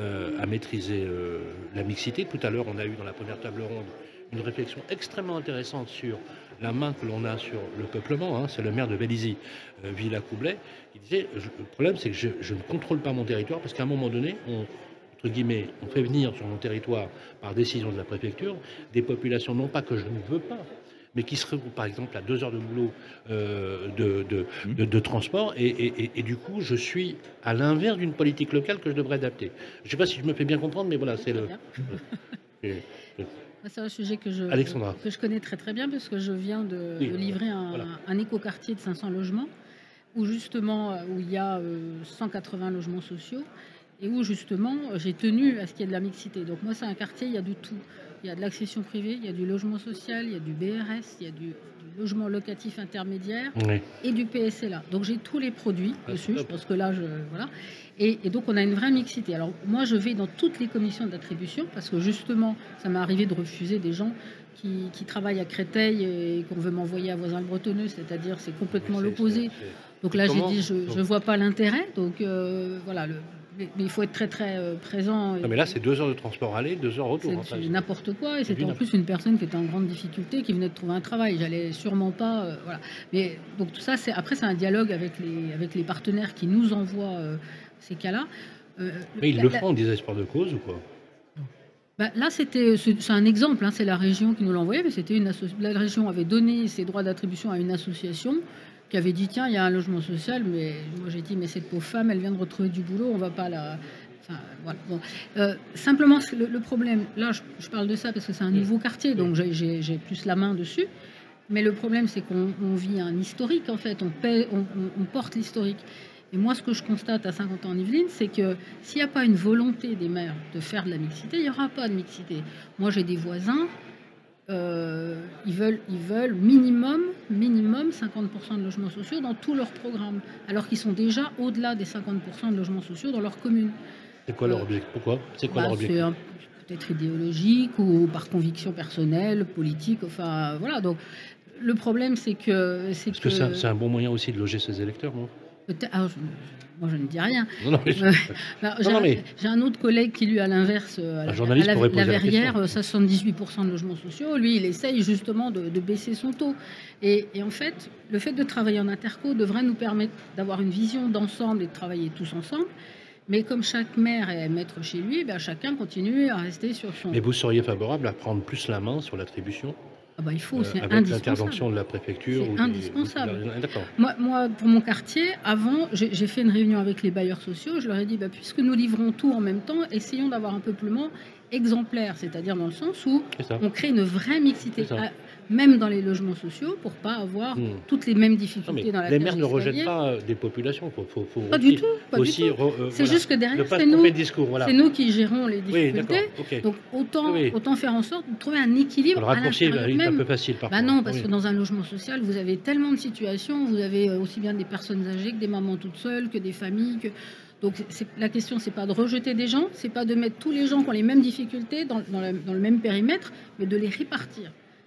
la mixité? Tout à l'heure, on a eu dans la première table ronde une réflexion extrêmement intéressante sur la main que l'on a sur le peuplement. C'est le maire de Vélizy, Villa-Coublet, qui disait le problème, c'est que je ne contrôle pas mon territoire parce qu'à un moment donné, entre guillemets, on fait venir sur mon territoire, par décision de la préfecture, des populations, non pas que je ne veux pas, mais qui se regroupent, par exemple, à 2 heures de boulot de transport, et du coup, je suis à l'inverse d'une politique locale que je devrais adapter. Je ne sais pas si je me fais bien comprendre, mais voilà, c'est le... C'est un sujet que je connais très très bien, parce que je viens de livrer un écoquartier de 500 logements, où justement, où il y a 180 logements sociaux, et où justement j'ai tenu à ce qu'il y ait de la mixité. Donc moi, c'est un quartier, il y a de tout. Il y a de l'accession privée, il y a du logement social, il y a du BRS, il y a du logement locatif intermédiaire et du PSLA. Donc j'ai tous les produits dessus. Je pense que là, voilà. Et donc on a une vraie mixité. Alors moi, je vais dans toutes les commissions d'attribution, parce que justement, ça m'est arrivé de refuser des gens qui travaillent à Créteil et qu'on veut m'envoyer à Voisins-le-Bretonneux, c'est-à-dire c'est complètement l'opposé. Donc là, j'ai dit, je ne vois pas l'intérêt. Donc voilà, mais il faut être très très présent. Non, mais là, c'est 2 heures de transport aller, 2 heures retour. C'est n'importe quoi. Et c'était en plus une personne qui était en grande difficulté, qui venait de trouver un travail. J'allais sûrement pas. Voilà. Mais donc tout ça, après, c'est un dialogue avec les partenaires qui nous envoient ces cas-là. Mais ils le font en désespoir de cause ou quoi? Là, c'est un exemple. C'est la région qui nous l'a envoyé, mais c'était la région avait donné ses droits d'attribution à une association qui avait dit, tiens, il y a un logement social, mais moi j'ai dit, mais cette pauvre femme, elle vient de retrouver du boulot, on va pas la... Enfin, voilà. Bon. Simplement, le problème, là, je parle de ça parce que c'est un nouveau quartier, donc j'ai plus la main dessus, mais le problème, c'est qu'on vit un historique, en fait, on porte l'historique. Et moi, ce que je constate à 50 ans en Yvelines, c'est que s'il n'y a pas une volonté des maires de faire de la mixité, il n'y aura pas de mixité. Moi, j'ai des voisins... ils veulent minimum 50% de logements sociaux dans tous leurs programmes, alors qu'ils sont déjà au-delà des 50% de logements sociaux dans leur commune. C'est quoi leur objectif? Pourquoi? C'est quoi leur objectif? C'est peut-être idéologique ou par conviction personnelle, politique, enfin voilà. Donc le problème, c'est que... Parce que c'est un bon moyen aussi de loger ses électeurs, non? Moi, je ne dis rien. Non, mais... J'ai un autre collègue qui, lui, à l'inverse, à la Verrière, 78% de logements sociaux. Lui, il essaye justement de baisser son taux. Et en fait, le fait de travailler en interco devrait nous permettre d'avoir une vision d'ensemble et de travailler tous ensemble. Mais comme chaque maire est maître chez lui, chacun continue à rester sur son... Mais vous seriez favorable à prendre plus la main sur l'attribution? Il faut, c'est avec indispensable. L'intervention de la préfecture. C'est indispensable. D'accord. Moi, pour mon quartier, avant, j'ai fait une réunion avec les bailleurs sociaux. Je leur ai dit, puisque nous livrons tout en même temps, essayons d'avoir un peuplement exemplaire, c'est-à-dire dans le sens où on crée une vraie mixité, même dans les logements sociaux, pour pas avoir toutes les mêmes difficultés dans la Les maires ne rejettent pas des populations. Pas du tout. C'est juste que derrière, c'est nous qui gérons les difficultés. Donc autant faire en sorte de trouver un équilibre. Le raccourci est un peu facile parfois. Non, parce que dans un logement social, vous avez tellement de situations. Vous avez aussi bien des personnes âgées que des mamans toutes seules, que des familles. Donc la question, c'est pas de rejeter des gens, c'est pas de mettre tous les gens qui ont les mêmes difficultés dans le même périmètre, mais de les répartir.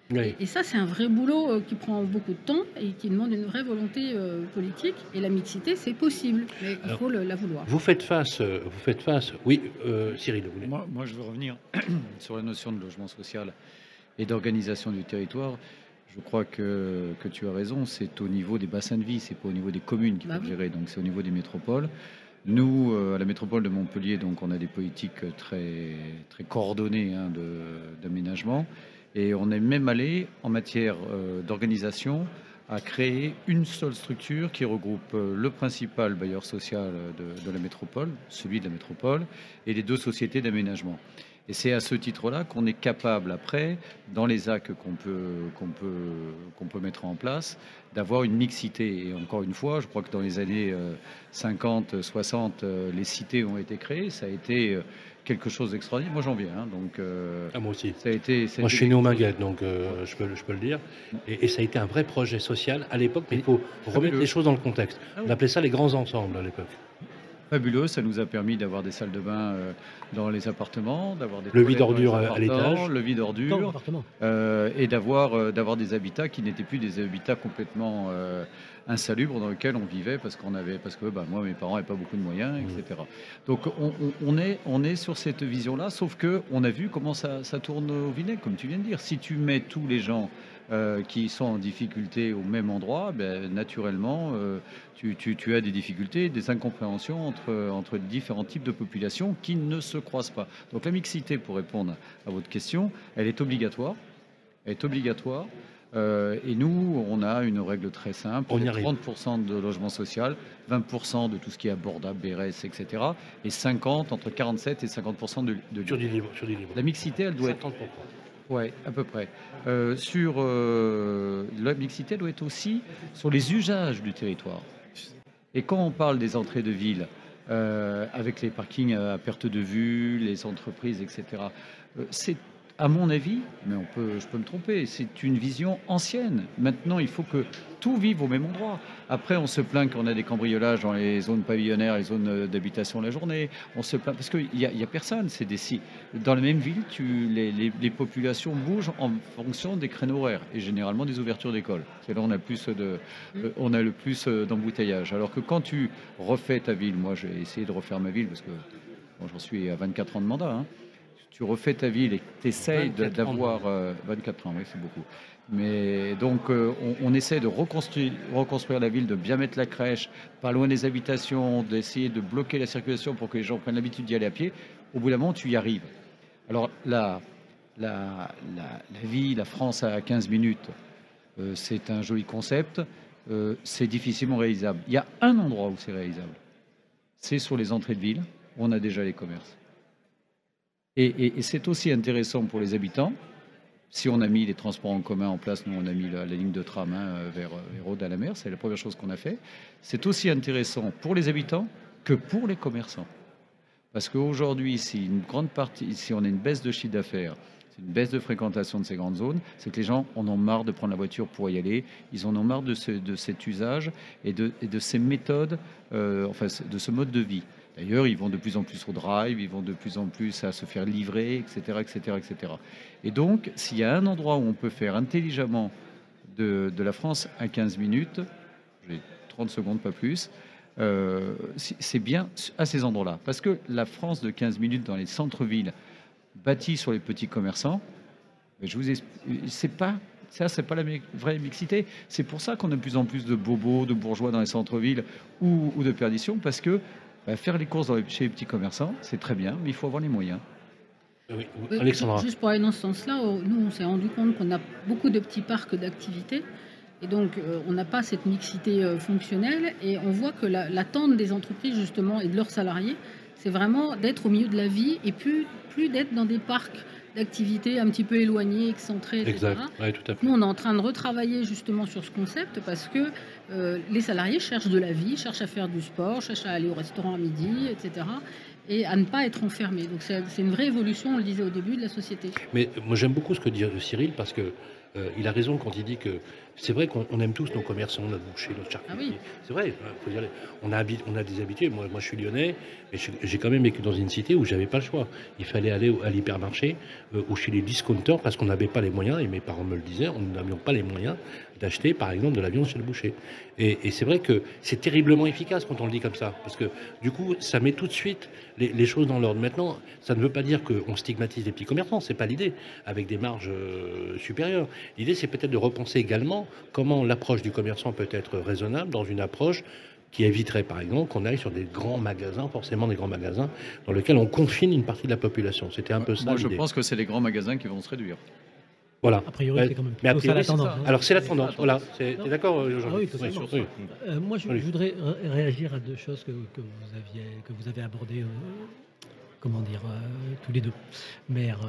Oui. Et ça, c'est un vrai boulot qui prend beaucoup de temps et qui demande une vraie volonté politique. Et la mixité, c'est possible, mais il faut la vouloir. Vous faites face, oui, Cyril, vous voulez. Moi, je veux revenir sur la notion de logement social et d'organisation du territoire. Je crois que tu as raison, c'est au niveau des bassins de vie, c'est pas au niveau des communes qu'il faut gérer, donc c'est au niveau des métropoles. Nous, à la métropole de Montpellier, donc on a des politiques très, très coordonnées d'aménagement, et on est même allé, en matière d'organisation, à créer une seule structure qui regroupe le principal bailleur social de la métropole, celui de la métropole, et les deux sociétés d'aménagement. Et c'est à ce titre-là qu'on est capable, après, dans les actes qu'on peut mettre en place, d'avoir une mixité. Et encore une fois, je crois que dans les années 50, 60, les cités ont été créées. Ça a été quelque chose d'extraordinaire. Moi, j'en viens. Donc, moi aussi. Moi, je suis né au Minguette, donc je peux le dire. Et ça a été un vrai projet social à l'époque, mais il faut remettre les choses dans le contexte. On appelait ça les grands ensembles à l'époque. Fabuleux, ça nous a permis d'avoir des salles de bain dans les appartements, d'avoir des le vide ordure à l'étage, le vide ordure, et d'avoir des habitats qui n'étaient plus des habitats complètement insalubres dans lesquels on vivait parce que moi mes parents n'avaient pas beaucoup de moyens, etc. Donc on est sur cette vision-là, sauf que on a vu comment ça tourne au vinaigre, comme tu viens de dire. Si tu mets tous les gens qui sont en difficulté au même endroit, naturellement, tu as des difficultés, des incompréhensions entre différents types de populations qui ne se croisent pas. Donc la mixité, pour répondre à votre question, elle est obligatoire. Et nous, on a une règle très simple, 30% de logement social, 20% de tout ce qui est abordable, BRS, etc. Et 50, entre 47 et 50% de sur du libre. La mixité, elle doit 50%. Être... Oui, à peu près. La mixité doit être aussi sur les usages du territoire. Et quand on parle des entrées de ville, avec les parkings à perte de vue, les entreprises, etc., c'est, à mon avis, mais je peux me tromper, c'est une vision ancienne. Maintenant, il faut que tout vive au même endroit. Après, on se plaint qu'on a des cambriolages dans les zones pavillonnaires, les zones d'habitation la journée. On se plaint parce qu'il n'y a personne. Dans la même ville, les populations bougent en fonction des créneaux horaires et généralement des ouvertures d'école. C'est là où on a le plus d'embouteillage. Alors que quand tu refais ta ville, moi j'ai essayé de refaire ma ville parce que j'en suis à 24 ans de mandat, tu refais ta ville et tu essayes d'avoir 24 ans, oui, c'est beaucoup. Mais donc on essaie de reconstruire la ville, de bien mettre la crèche, pas loin des habitations, d'essayer de bloquer la circulation pour que les gens prennent l'habitude d'y aller à pied. Au bout d'un moment, tu y arrives. Alors la vie, la France à 15 minutes, c'est un joli concept, c'est difficilement réalisable. Il y a un endroit où c'est réalisable, c'est sur les entrées de ville, où on a déjà les commerces. Et c'est aussi intéressant pour les habitants. Si on a mis les transports en commun en place, nous on a mis la ligne de tram vers Aude à la mer, c'est la première chose qu'on a fait. C'est aussi intéressant pour les habitants que pour les commerçants. Parce qu'aujourd'hui, si on a une baisse de chiffre d'affaires, c'est une baisse de fréquentation de ces grandes zones, c'est que les gens en ont marre de prendre la voiture pour y aller, ils en ont marre de cet usage et de ces méthodes, de ce mode de vie. D'ailleurs, ils vont de plus en plus au drive, ils vont de plus en plus à se faire livrer, etc., etc., etc. Et donc, s'il y a un endroit où on peut faire intelligemment de la France à 15 minutes, j'ai 30 secondes, pas plus, c'est bien à ces endroits-là. Parce que la France de 15 minutes dans les centres-villes, bâtie sur les petits commerçants, c'est pas la vraie mixité. C'est pour ça qu'on a de plus en plus de bobos, de bourgeois dans les centres-villes ou de perdition, parce que faire les courses chez les petits commerçants, c'est très bien, mais il faut avoir les moyens. Oui. Alexandra. Juste pour aller dans ce sens-là, nous, on s'est rendu compte qu'on a beaucoup de petits parcs d'activités. Et donc, on n'a pas cette mixité fonctionnelle. Et on voit que l'attente des entreprises, justement, et de leurs salariés, c'est vraiment d'être au milieu de la vie et plus d'être dans des parcs d'activités un petit peu éloignés, excentrés, etc. Exact. Ouais, tout à fait. Nous, on est en train de retravailler justement sur ce concept parce que les salariés cherchent de la vie, cherchent à faire du sport, cherchent à aller au restaurant à midi, etc. et à ne pas être enfermés. Donc c'est une vraie évolution, on le disait au début, de la société. Mais moi j'aime beaucoup ce que dit Cyril parce que il a raison quand il dit que c'est vrai qu'on aime tous nos commerçants, notre boucher, notre charcutier. Ah oui. C'est vrai, faut dire, on a des habitudes. Moi, je suis lyonnais, mais j'ai quand même vécu dans une cité où j'avais pas le choix. Il fallait aller à l'hypermarché ou chez les discounters parce qu'on n'avait pas les moyens, et mes parents me le disaient, on n'avions pas les moyens d'acheter, par exemple, de la viande chez le boucher. Et c'est vrai que c'est terriblement efficace quand on le dit comme ça, parce que du coup, ça met tout de suite les choses dans l'ordre. Maintenant, ça ne veut pas dire qu'on stigmatise les petits commerçants, c'est pas l'idée, avec des marges supérieures. L'idée, c'est peut-être de repenser également comment l'approche du commerçant peut être raisonnable dans une approche qui éviterait, par exemple, qu'on aille sur des grands magasins, forcément des grands magasins, dans lesquels on confine une partie de la population. C'était un peu ça Moi, je l'idée. pense que c'est les grands magasins qui vont se réduire. Voilà. A priori, c'est quand même Mais a plutôt ça priori, la c'est tendance. ça. hein. Alors c'est la tendance, voilà. T'es Non. d'accord, Jean? Ah oui, totalement. Oui. Moi, je Oui. voudrais réagir à deux choses que vous avez abordées, tous les deux, maire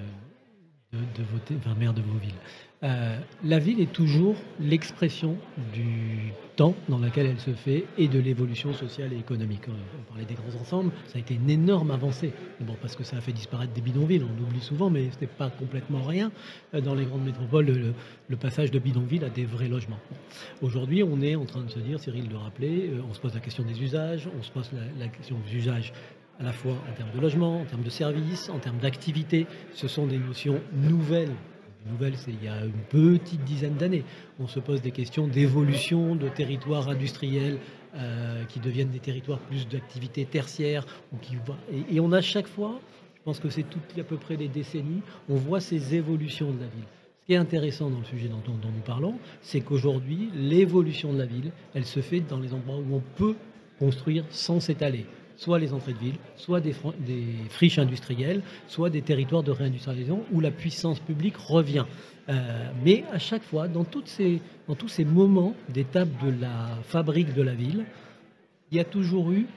maire de vos villes. La ville est toujours l'expression du temps dans lequel elle se fait et de l'évolution sociale et économique. On parlait des grands ensembles, ça a été une énorme avancée. Bon, parce que ça a fait disparaître des bidonvilles, on l'oublie souvent, mais ce n'est pas complètement rien. Dans les grandes métropoles, le passage de bidonville à des vrais logements. Aujourd'hui, on est en train de se dire, Cyril le rappelait, on se pose la question des usages, on se pose la question des usages à la fois en termes de logement, en termes de services, en termes d'activité. Ce sont des notions nouvelles. Nouvelles, c'est il y a une petite dizaine d'années. On se pose des questions d'évolution de territoires industriels qui deviennent des territoires plus d'activité tertiaire. Et on a chaque fois, je pense que c'est toutes à peu près les décennies, on voit ces évolutions de la ville. Ce qui est intéressant dans le sujet dont nous parlons, c'est qu'aujourd'hui, l'évolution de la ville, elle se fait dans les endroits où on peut construire sans s'étaler. Soit les entrées de ville, soit des friches industrielles, soit des territoires de réindustrialisation où la puissance publique revient. Mais à chaque fois, dans tous ces moments d'étape de la fabrique de la ville, il y a toujours eu,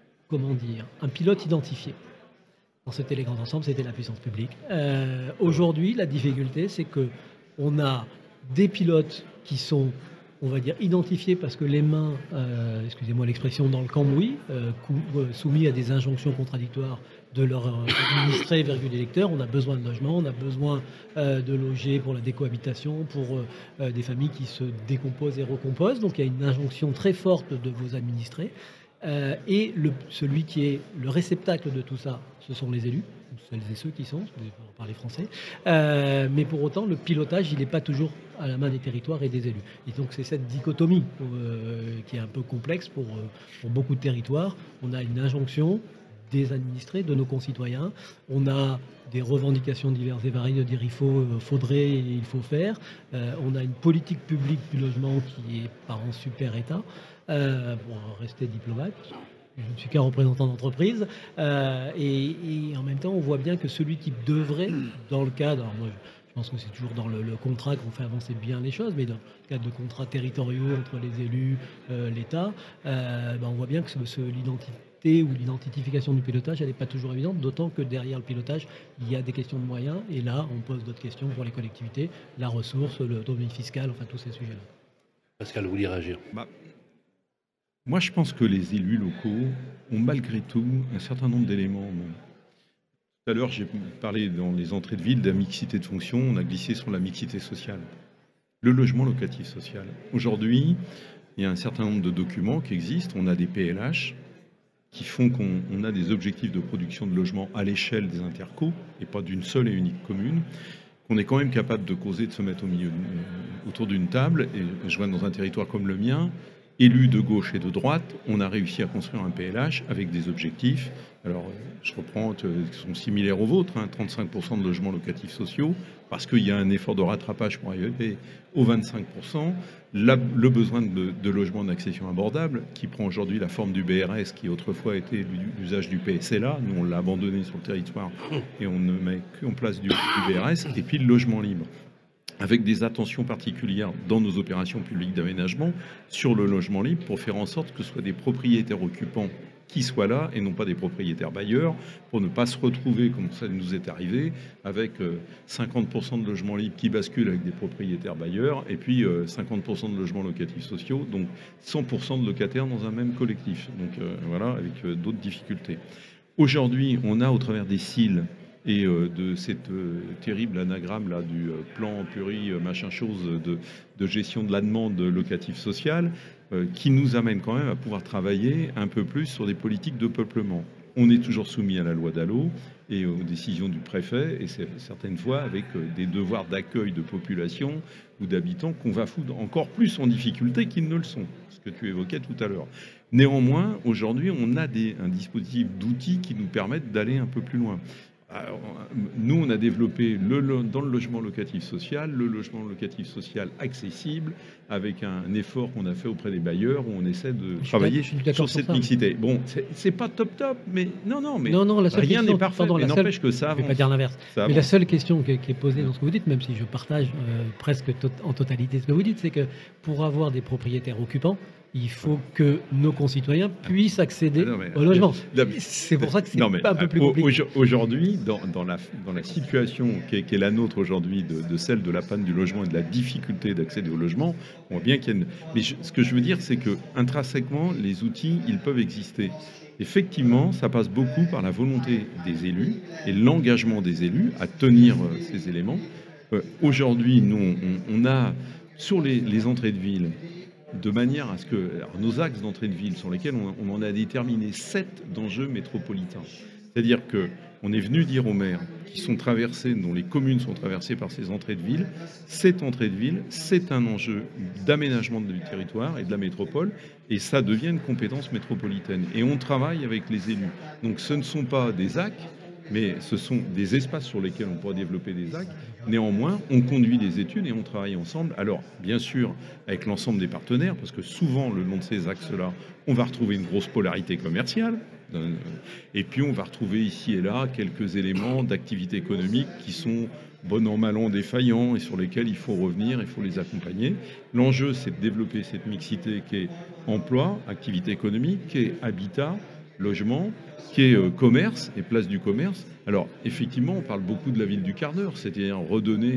un pilote identifié. Quand c'était les grands ensembles, c'était la puissance publique. Aujourd'hui, la difficulté, c'est qu'on a des pilotes qui sont, on va dire, identifiés parce que les mains, excusez-moi l'expression, dans le cambouis, soumis à des injonctions contradictoires de leurs administrés, électeurs. On a besoin de logement, on a besoin de loger pour la décohabitation, pour des familles qui se décomposent et recomposent. Donc il y a une injonction très forte de vos administrés. Et celui qui est le réceptacle de tout ça, ce sont les élus, celles et ceux qui sont, pour parler français. Mais pour autant, le pilotage, il n'est pas toujours à la main des territoires et des élus. Et donc c'est cette dichotomie qui est un peu complexe pour beaucoup de territoires. On a une injonction des administrés, de nos concitoyens. On a des revendications diverses et variées de dire faudrait et il faut faire. On a une politique publique du logement qui est pas en super état. Pour rester diplomate, je ne suis qu'un représentant d'entreprise, et en même temps on voit bien que celui qui devrait, dans le cadre, alors moi je pense que c'est toujours dans le contrat qu'on fait avancer bien les choses, mais dans le cadre de contrats territoriaux entre les élus, l'État, on voit bien que l'identité ou l'identification du pilotage, elle n'est pas toujours évidente, d'autant que derrière le pilotage, il y a des questions de moyens, et là on pose d'autres questions pour les collectivités, la ressource, l'autonomie fiscale, enfin tous ces sujets-là. Pascal, vous voulez réagir? Moi, je pense que les élus locaux ont malgré tout un certain nombre d'éléments. Tout à l'heure, j'ai parlé dans les entrées de ville de la mixité de fonctions, on a glissé sur la mixité sociale. Le logement locatif social. Aujourd'hui, il y a un certain nombre de documents qui existent, on a des PLH qui font qu'on a des objectifs de production de logements à l'échelle des intercos et pas d'une seule et unique commune, qu'on est quand même capable de causer, de se mettre autour d'une table. Et je vois dans un territoire comme le mien, élus de gauche et de droite, on a réussi à construire un PLH avec des objectifs. Alors, je reprends, qui sont similaires aux vôtres, 35% de logements locatifs sociaux, parce qu'il y a un effort de rattrapage pour arriver aux 25%. Le besoin de logements d'accession abordable, qui prend aujourd'hui la forme du BRS, qui autrefois était l'usage du PSLA. Nous, on l'a abandonné sur le territoire et on ne met qu'en place du BRS. Et puis le logement libre, avec des attentions particulières dans nos opérations publiques d'aménagement sur le logement libre pour faire en sorte que ce soit des propriétaires occupants qui soient là et non pas des propriétaires bailleurs, pour ne pas se retrouver, comme ça nous est arrivé, avec 50% de logements libres qui basculent avec des propriétaires bailleurs et puis 50% de logements locatifs sociaux, donc 100% de locataires dans un même collectif. Donc voilà, avec d'autres difficultés. Aujourd'hui, on a au travers des CIL et de cette terrible anagramme là du plan pluri machin chose de gestion de la demande locative sociale qui nous amène quand même à pouvoir travailler un peu plus sur des politiques de peuplement. On est toujours soumis à la loi Dallot et aux décisions du préfet, et c'est certaines fois avec des devoirs d'accueil de population ou d'habitants qu'on va foutre encore plus en difficulté qu'ils ne le sont, ce que tu évoquais tout à l'heure. Néanmoins, aujourd'hui, on a un dispositif d'outils qui nous permettent d'aller un peu plus loin. Alors, nous, on a développé dans le logement locatif social, le logement locatif social accessible, avec un effort qu'on a fait auprès des bailleurs où on essaie de travailler sur cette mixité. Bon, c'est pas top, mais non, la seule rien question, n'est parfait. Mais n'empêche que ça avance. Je ne vais pas dire l'inverse. Mais la seule question qui est posée dans ce que vous dites, même si je partage presque en totalité ce que vous dites, c'est que pour avoir des propriétaires occupants, il faut que nos concitoyens puissent accéder au logement. C'est pour ça que c'est un peu plus compliqué. Aujourd'hui, dans la situation qui est la nôtre aujourd'hui, de celle de la panne du logement et de la difficulté d'accéder au logement, on voit bien qu'il y a Mais ce que je veux dire, c'est que intrinsèquement, les outils, ils peuvent exister. Effectivement, ça passe beaucoup par la volonté des élus et l'engagement des élus à tenir ces éléments. Aujourd'hui, nous, on a sur les entrées de ville, de manière à ce que nos axes d'entrée de ville sur lesquels on en a déterminé 7 d'enjeux métropolitains. C'est-à-dire qu'on est venu dire aux maires qui sont traversés, dont les communes sont traversées par ces entrées de ville, cette entrée de ville, c'est un enjeu d'aménagement du territoire et de la métropole, et ça devient une compétence métropolitaine. Et on travaille avec les élus. Donc ce ne sont pas des AC, mais ce sont des espaces sur lesquels on pourra développer des AC. Néanmoins, on conduit des études et on travaille ensemble. Alors, bien sûr, avec l'ensemble des partenaires, parce que souvent, le long de ces axes-là, on va retrouver une grosse polarité commerciale. Et puis, on va retrouver ici et là quelques éléments d'activité économique qui sont bon an, mal an défaillants et sur lesquels il faut revenir, il faut les accompagner. L'enjeu, c'est de développer cette mixité qui est emploi, activité économique, qui est habitat, logement, qui est commerce et place du commerce. Alors, effectivement, on parle beaucoup de la ville du quart d'heure, c'est-à-dire redonner,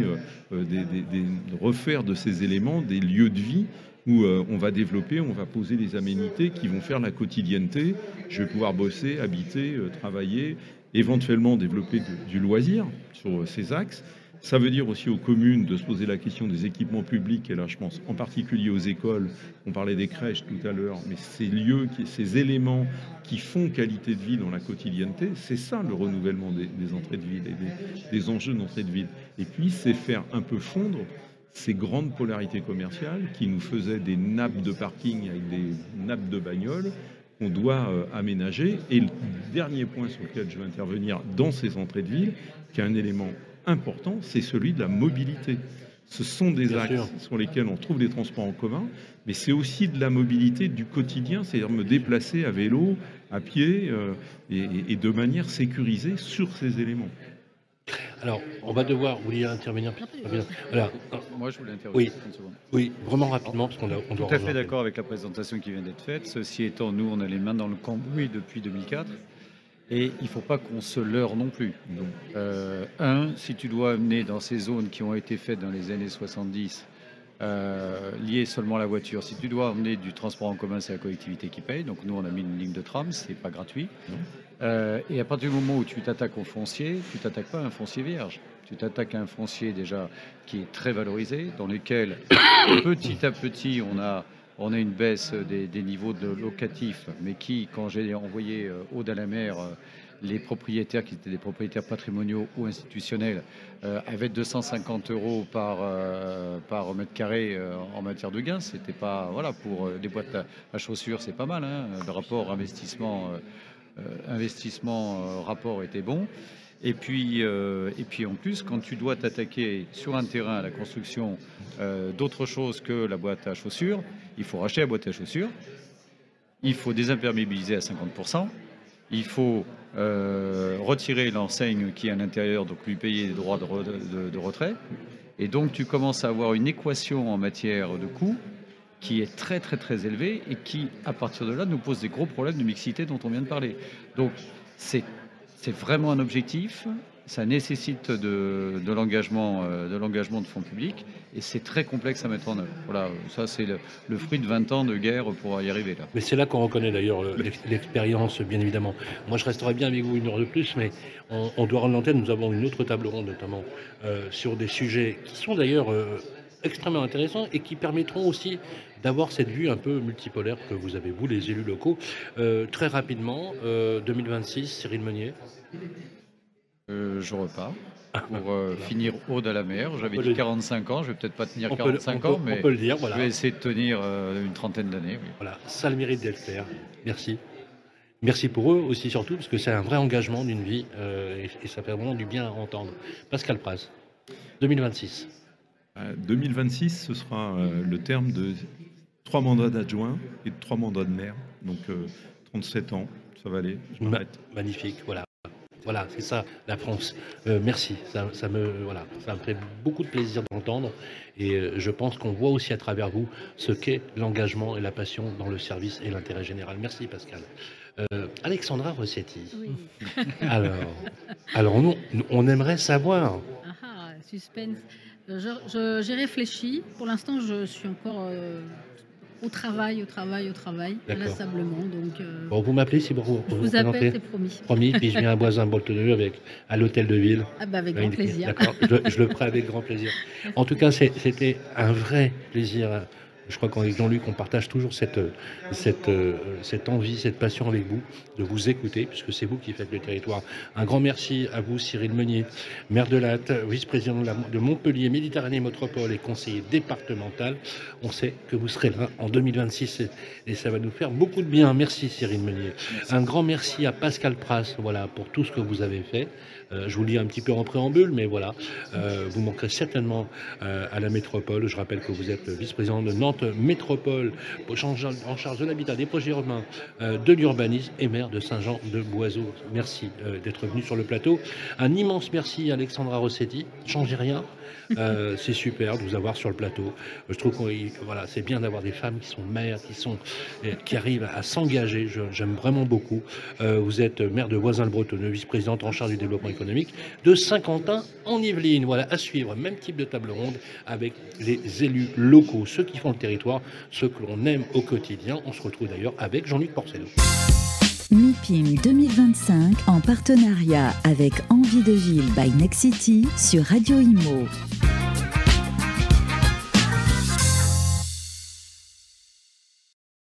refaire de ces éléments des lieux de vie où on va développer, on va poser des aménités qui vont faire la quotidienneté. Je vais pouvoir bosser, habiter, travailler, éventuellement développer du loisir sur ces axes. Ça veut dire aussi aux communes de se poser la question des équipements publics, et là je pense en particulier aux écoles, on parlait des crèches tout à l'heure, mais ces lieux, ces éléments qui font qualité de vie dans la quotidienneté, c'est ça le renouvellement des entrées de ville et des enjeux d'entrée de ville. Et puis c'est faire un peu fondre ces grandes polarités commerciales qui nous faisaient des nappes de parking avec des nappes de bagnoles qu'on doit aménager. Et le dernier point sur lequel je vais intervenir dans ces entrées de ville, qui est un élément important, c'est celui de la mobilité. Ce sont des axes sur lesquels on trouve des transports en commun, mais c'est aussi de la mobilité du quotidien, c'est-à-dire me déplacer à vélo, à pied, et de manière sécurisée sur ces éléments. Alors, on va devoir, vous vouliez intervenir. Alors, moi, je voulais intervenir. Oui, vraiment rapidement, parce qu'on doit. Tout à fait d'accord avec la présentation qui vient d'être faite. Ceci étant, nous, on a les mains dans le cambouis depuis 2004. Et il ne faut pas qu'on se leurre non plus. Si tu dois amener dans ces zones qui ont été faites dans les années 70, liées seulement à la voiture, si tu dois amener du transport en commun, c'est la collectivité qui paye. Donc nous, on a mis une ligne de tram, c'est pas gratuit. Et à partir du moment où tu t'attaques au foncier, tu t'attaques pas à un foncier vierge. Tu t'attaques à un foncier déjà qui est très valorisé, dans lequel petit à petit, on a une baisse des niveaux de locatifs, mais qui, quand j'ai envoyé Aude à la mer, les propriétaires qui étaient des propriétaires patrimoniaux ou institutionnels avaient 250 € par mètre carré en matière de gains. C'était pas, voilà, pour des boîtes à chaussures, c'est pas mal, hein. Le rapport investissement rapport était bon. Et puis en plus, quand tu dois t'attaquer sur un terrain à la construction d'autre chose que la boîte à chaussures, il faut racheter la boîte à chaussures, il faut désimperméabiliser à 50%, il faut retirer l'enseigne qui est à l'intérieur, donc lui payer les droits de retrait. Et donc tu commences à avoir une équation en matière de coûts qui est très très très élevée et qui, à partir de là, nous pose des gros problèmes de mixité dont on vient de parler. Donc c'est vraiment un objectif. ça nécessite de l'engagement de fonds publics et c'est très complexe à mettre en œuvre. Voilà, ça c'est le fruit de 20 ans de guerre pour y arriver là. Mais c'est là qu'on reconnaît d'ailleurs l'expérience, bien évidemment. Moi, je resterai bien avec vous une heure de plus, mais on doit rendre l'antenne. Nous avons une autre table ronde, notamment sur des sujets qui sont d'ailleurs extrêmement intéressants et qui permettront aussi d'avoir cette vue un peu multipolaire que vous avez, vous, les élus locaux. Très rapidement, 2026, Cyril Meunier. Je repars pour finir Aude à la mer. J'avais dit 45 ans, je vais peut-être pas tenir 45 ans, mais on peut le dire, voilà. Je vais essayer de tenir une trentaine d'années. Oui. Voilà, ça a le mérite d'être clair. Merci. Merci pour eux aussi, surtout, parce que c'est un vrai engagement d'une vie et ça fait vraiment du bien à entendre. Pascal Praz, 2026. 2026, ce sera le terme de 3 mandats d'adjoint et de 3 mandats de maire. Donc 37 ans, ça va aller. Je m'arrête. Magnifique, voilà. Voilà, c'est ça, la France. Merci, ça me fait beaucoup de plaisir d'entendre. Et je pense qu'on voit aussi à travers vous ce qu'est l'engagement et la passion dans le service et l'intérêt général. Merci Pascal. Alexandra Rossetti. Oui. Alors nous, on aimerait savoir. Suspense. J'ai réfléchi. Pour l'instant, je suis encore au travail, inlassablement. Donc, bon, vous m'appelez si vous vous appelle, c'est promis. Promis, puis je viens à Boisin-Bolteneux à l'hôtel de ville. Ah bah avec grand plaisir. D'accord, je le ferai avec grand plaisir. En tout cas, c'était un vrai plaisir. Je crois qu'avec Jean-Luc, on partage toujours cette envie, cette passion avec vous, de vous écouter, puisque c'est vous qui faites le territoire. Un grand merci à vous, Cyril Meunier, maire de Latte, vice-président de Montpellier, Méditerranée Métropole et conseiller départemental. On sait que vous serez là en 2026 et ça va nous faire beaucoup de bien. Merci, Cyril Meunier. Merci. Un grand merci à Pascal Praz, voilà, pour tout ce que vous avez fait. Je vous lis un petit peu en préambule, mais voilà, vous manquerez certainement à la métropole. Je rappelle que vous êtes vice-président de Nantes Métropole, en charge de l'habitat, des projets urbains, de l'urbanisme et maire de Saint-Jean-de-Boiseau. Merci d'être venu sur le plateau. Un immense merci à Alexandra Rossetti. Changez rien. C'est super de vous avoir sur le plateau. Je trouve que voilà, c'est bien d'avoir des femmes qui sont maires, qui arrivent à s'engager. J'aime vraiment beaucoup. Vous êtes maire de Voisin-le-Bretonneux, vice-présidente en charge du développement économique de Saint-Quentin en Yvelines. Voilà, à suivre, même type de table ronde avec les élus locaux, ceux qui font le territoire, ceux que l'on aime au quotidien. On se retrouve d'ailleurs avec Jean-Luc Porcello. MIPIM 2025 en partenariat avec Envie de Ville by Nexity sur Radio Imo.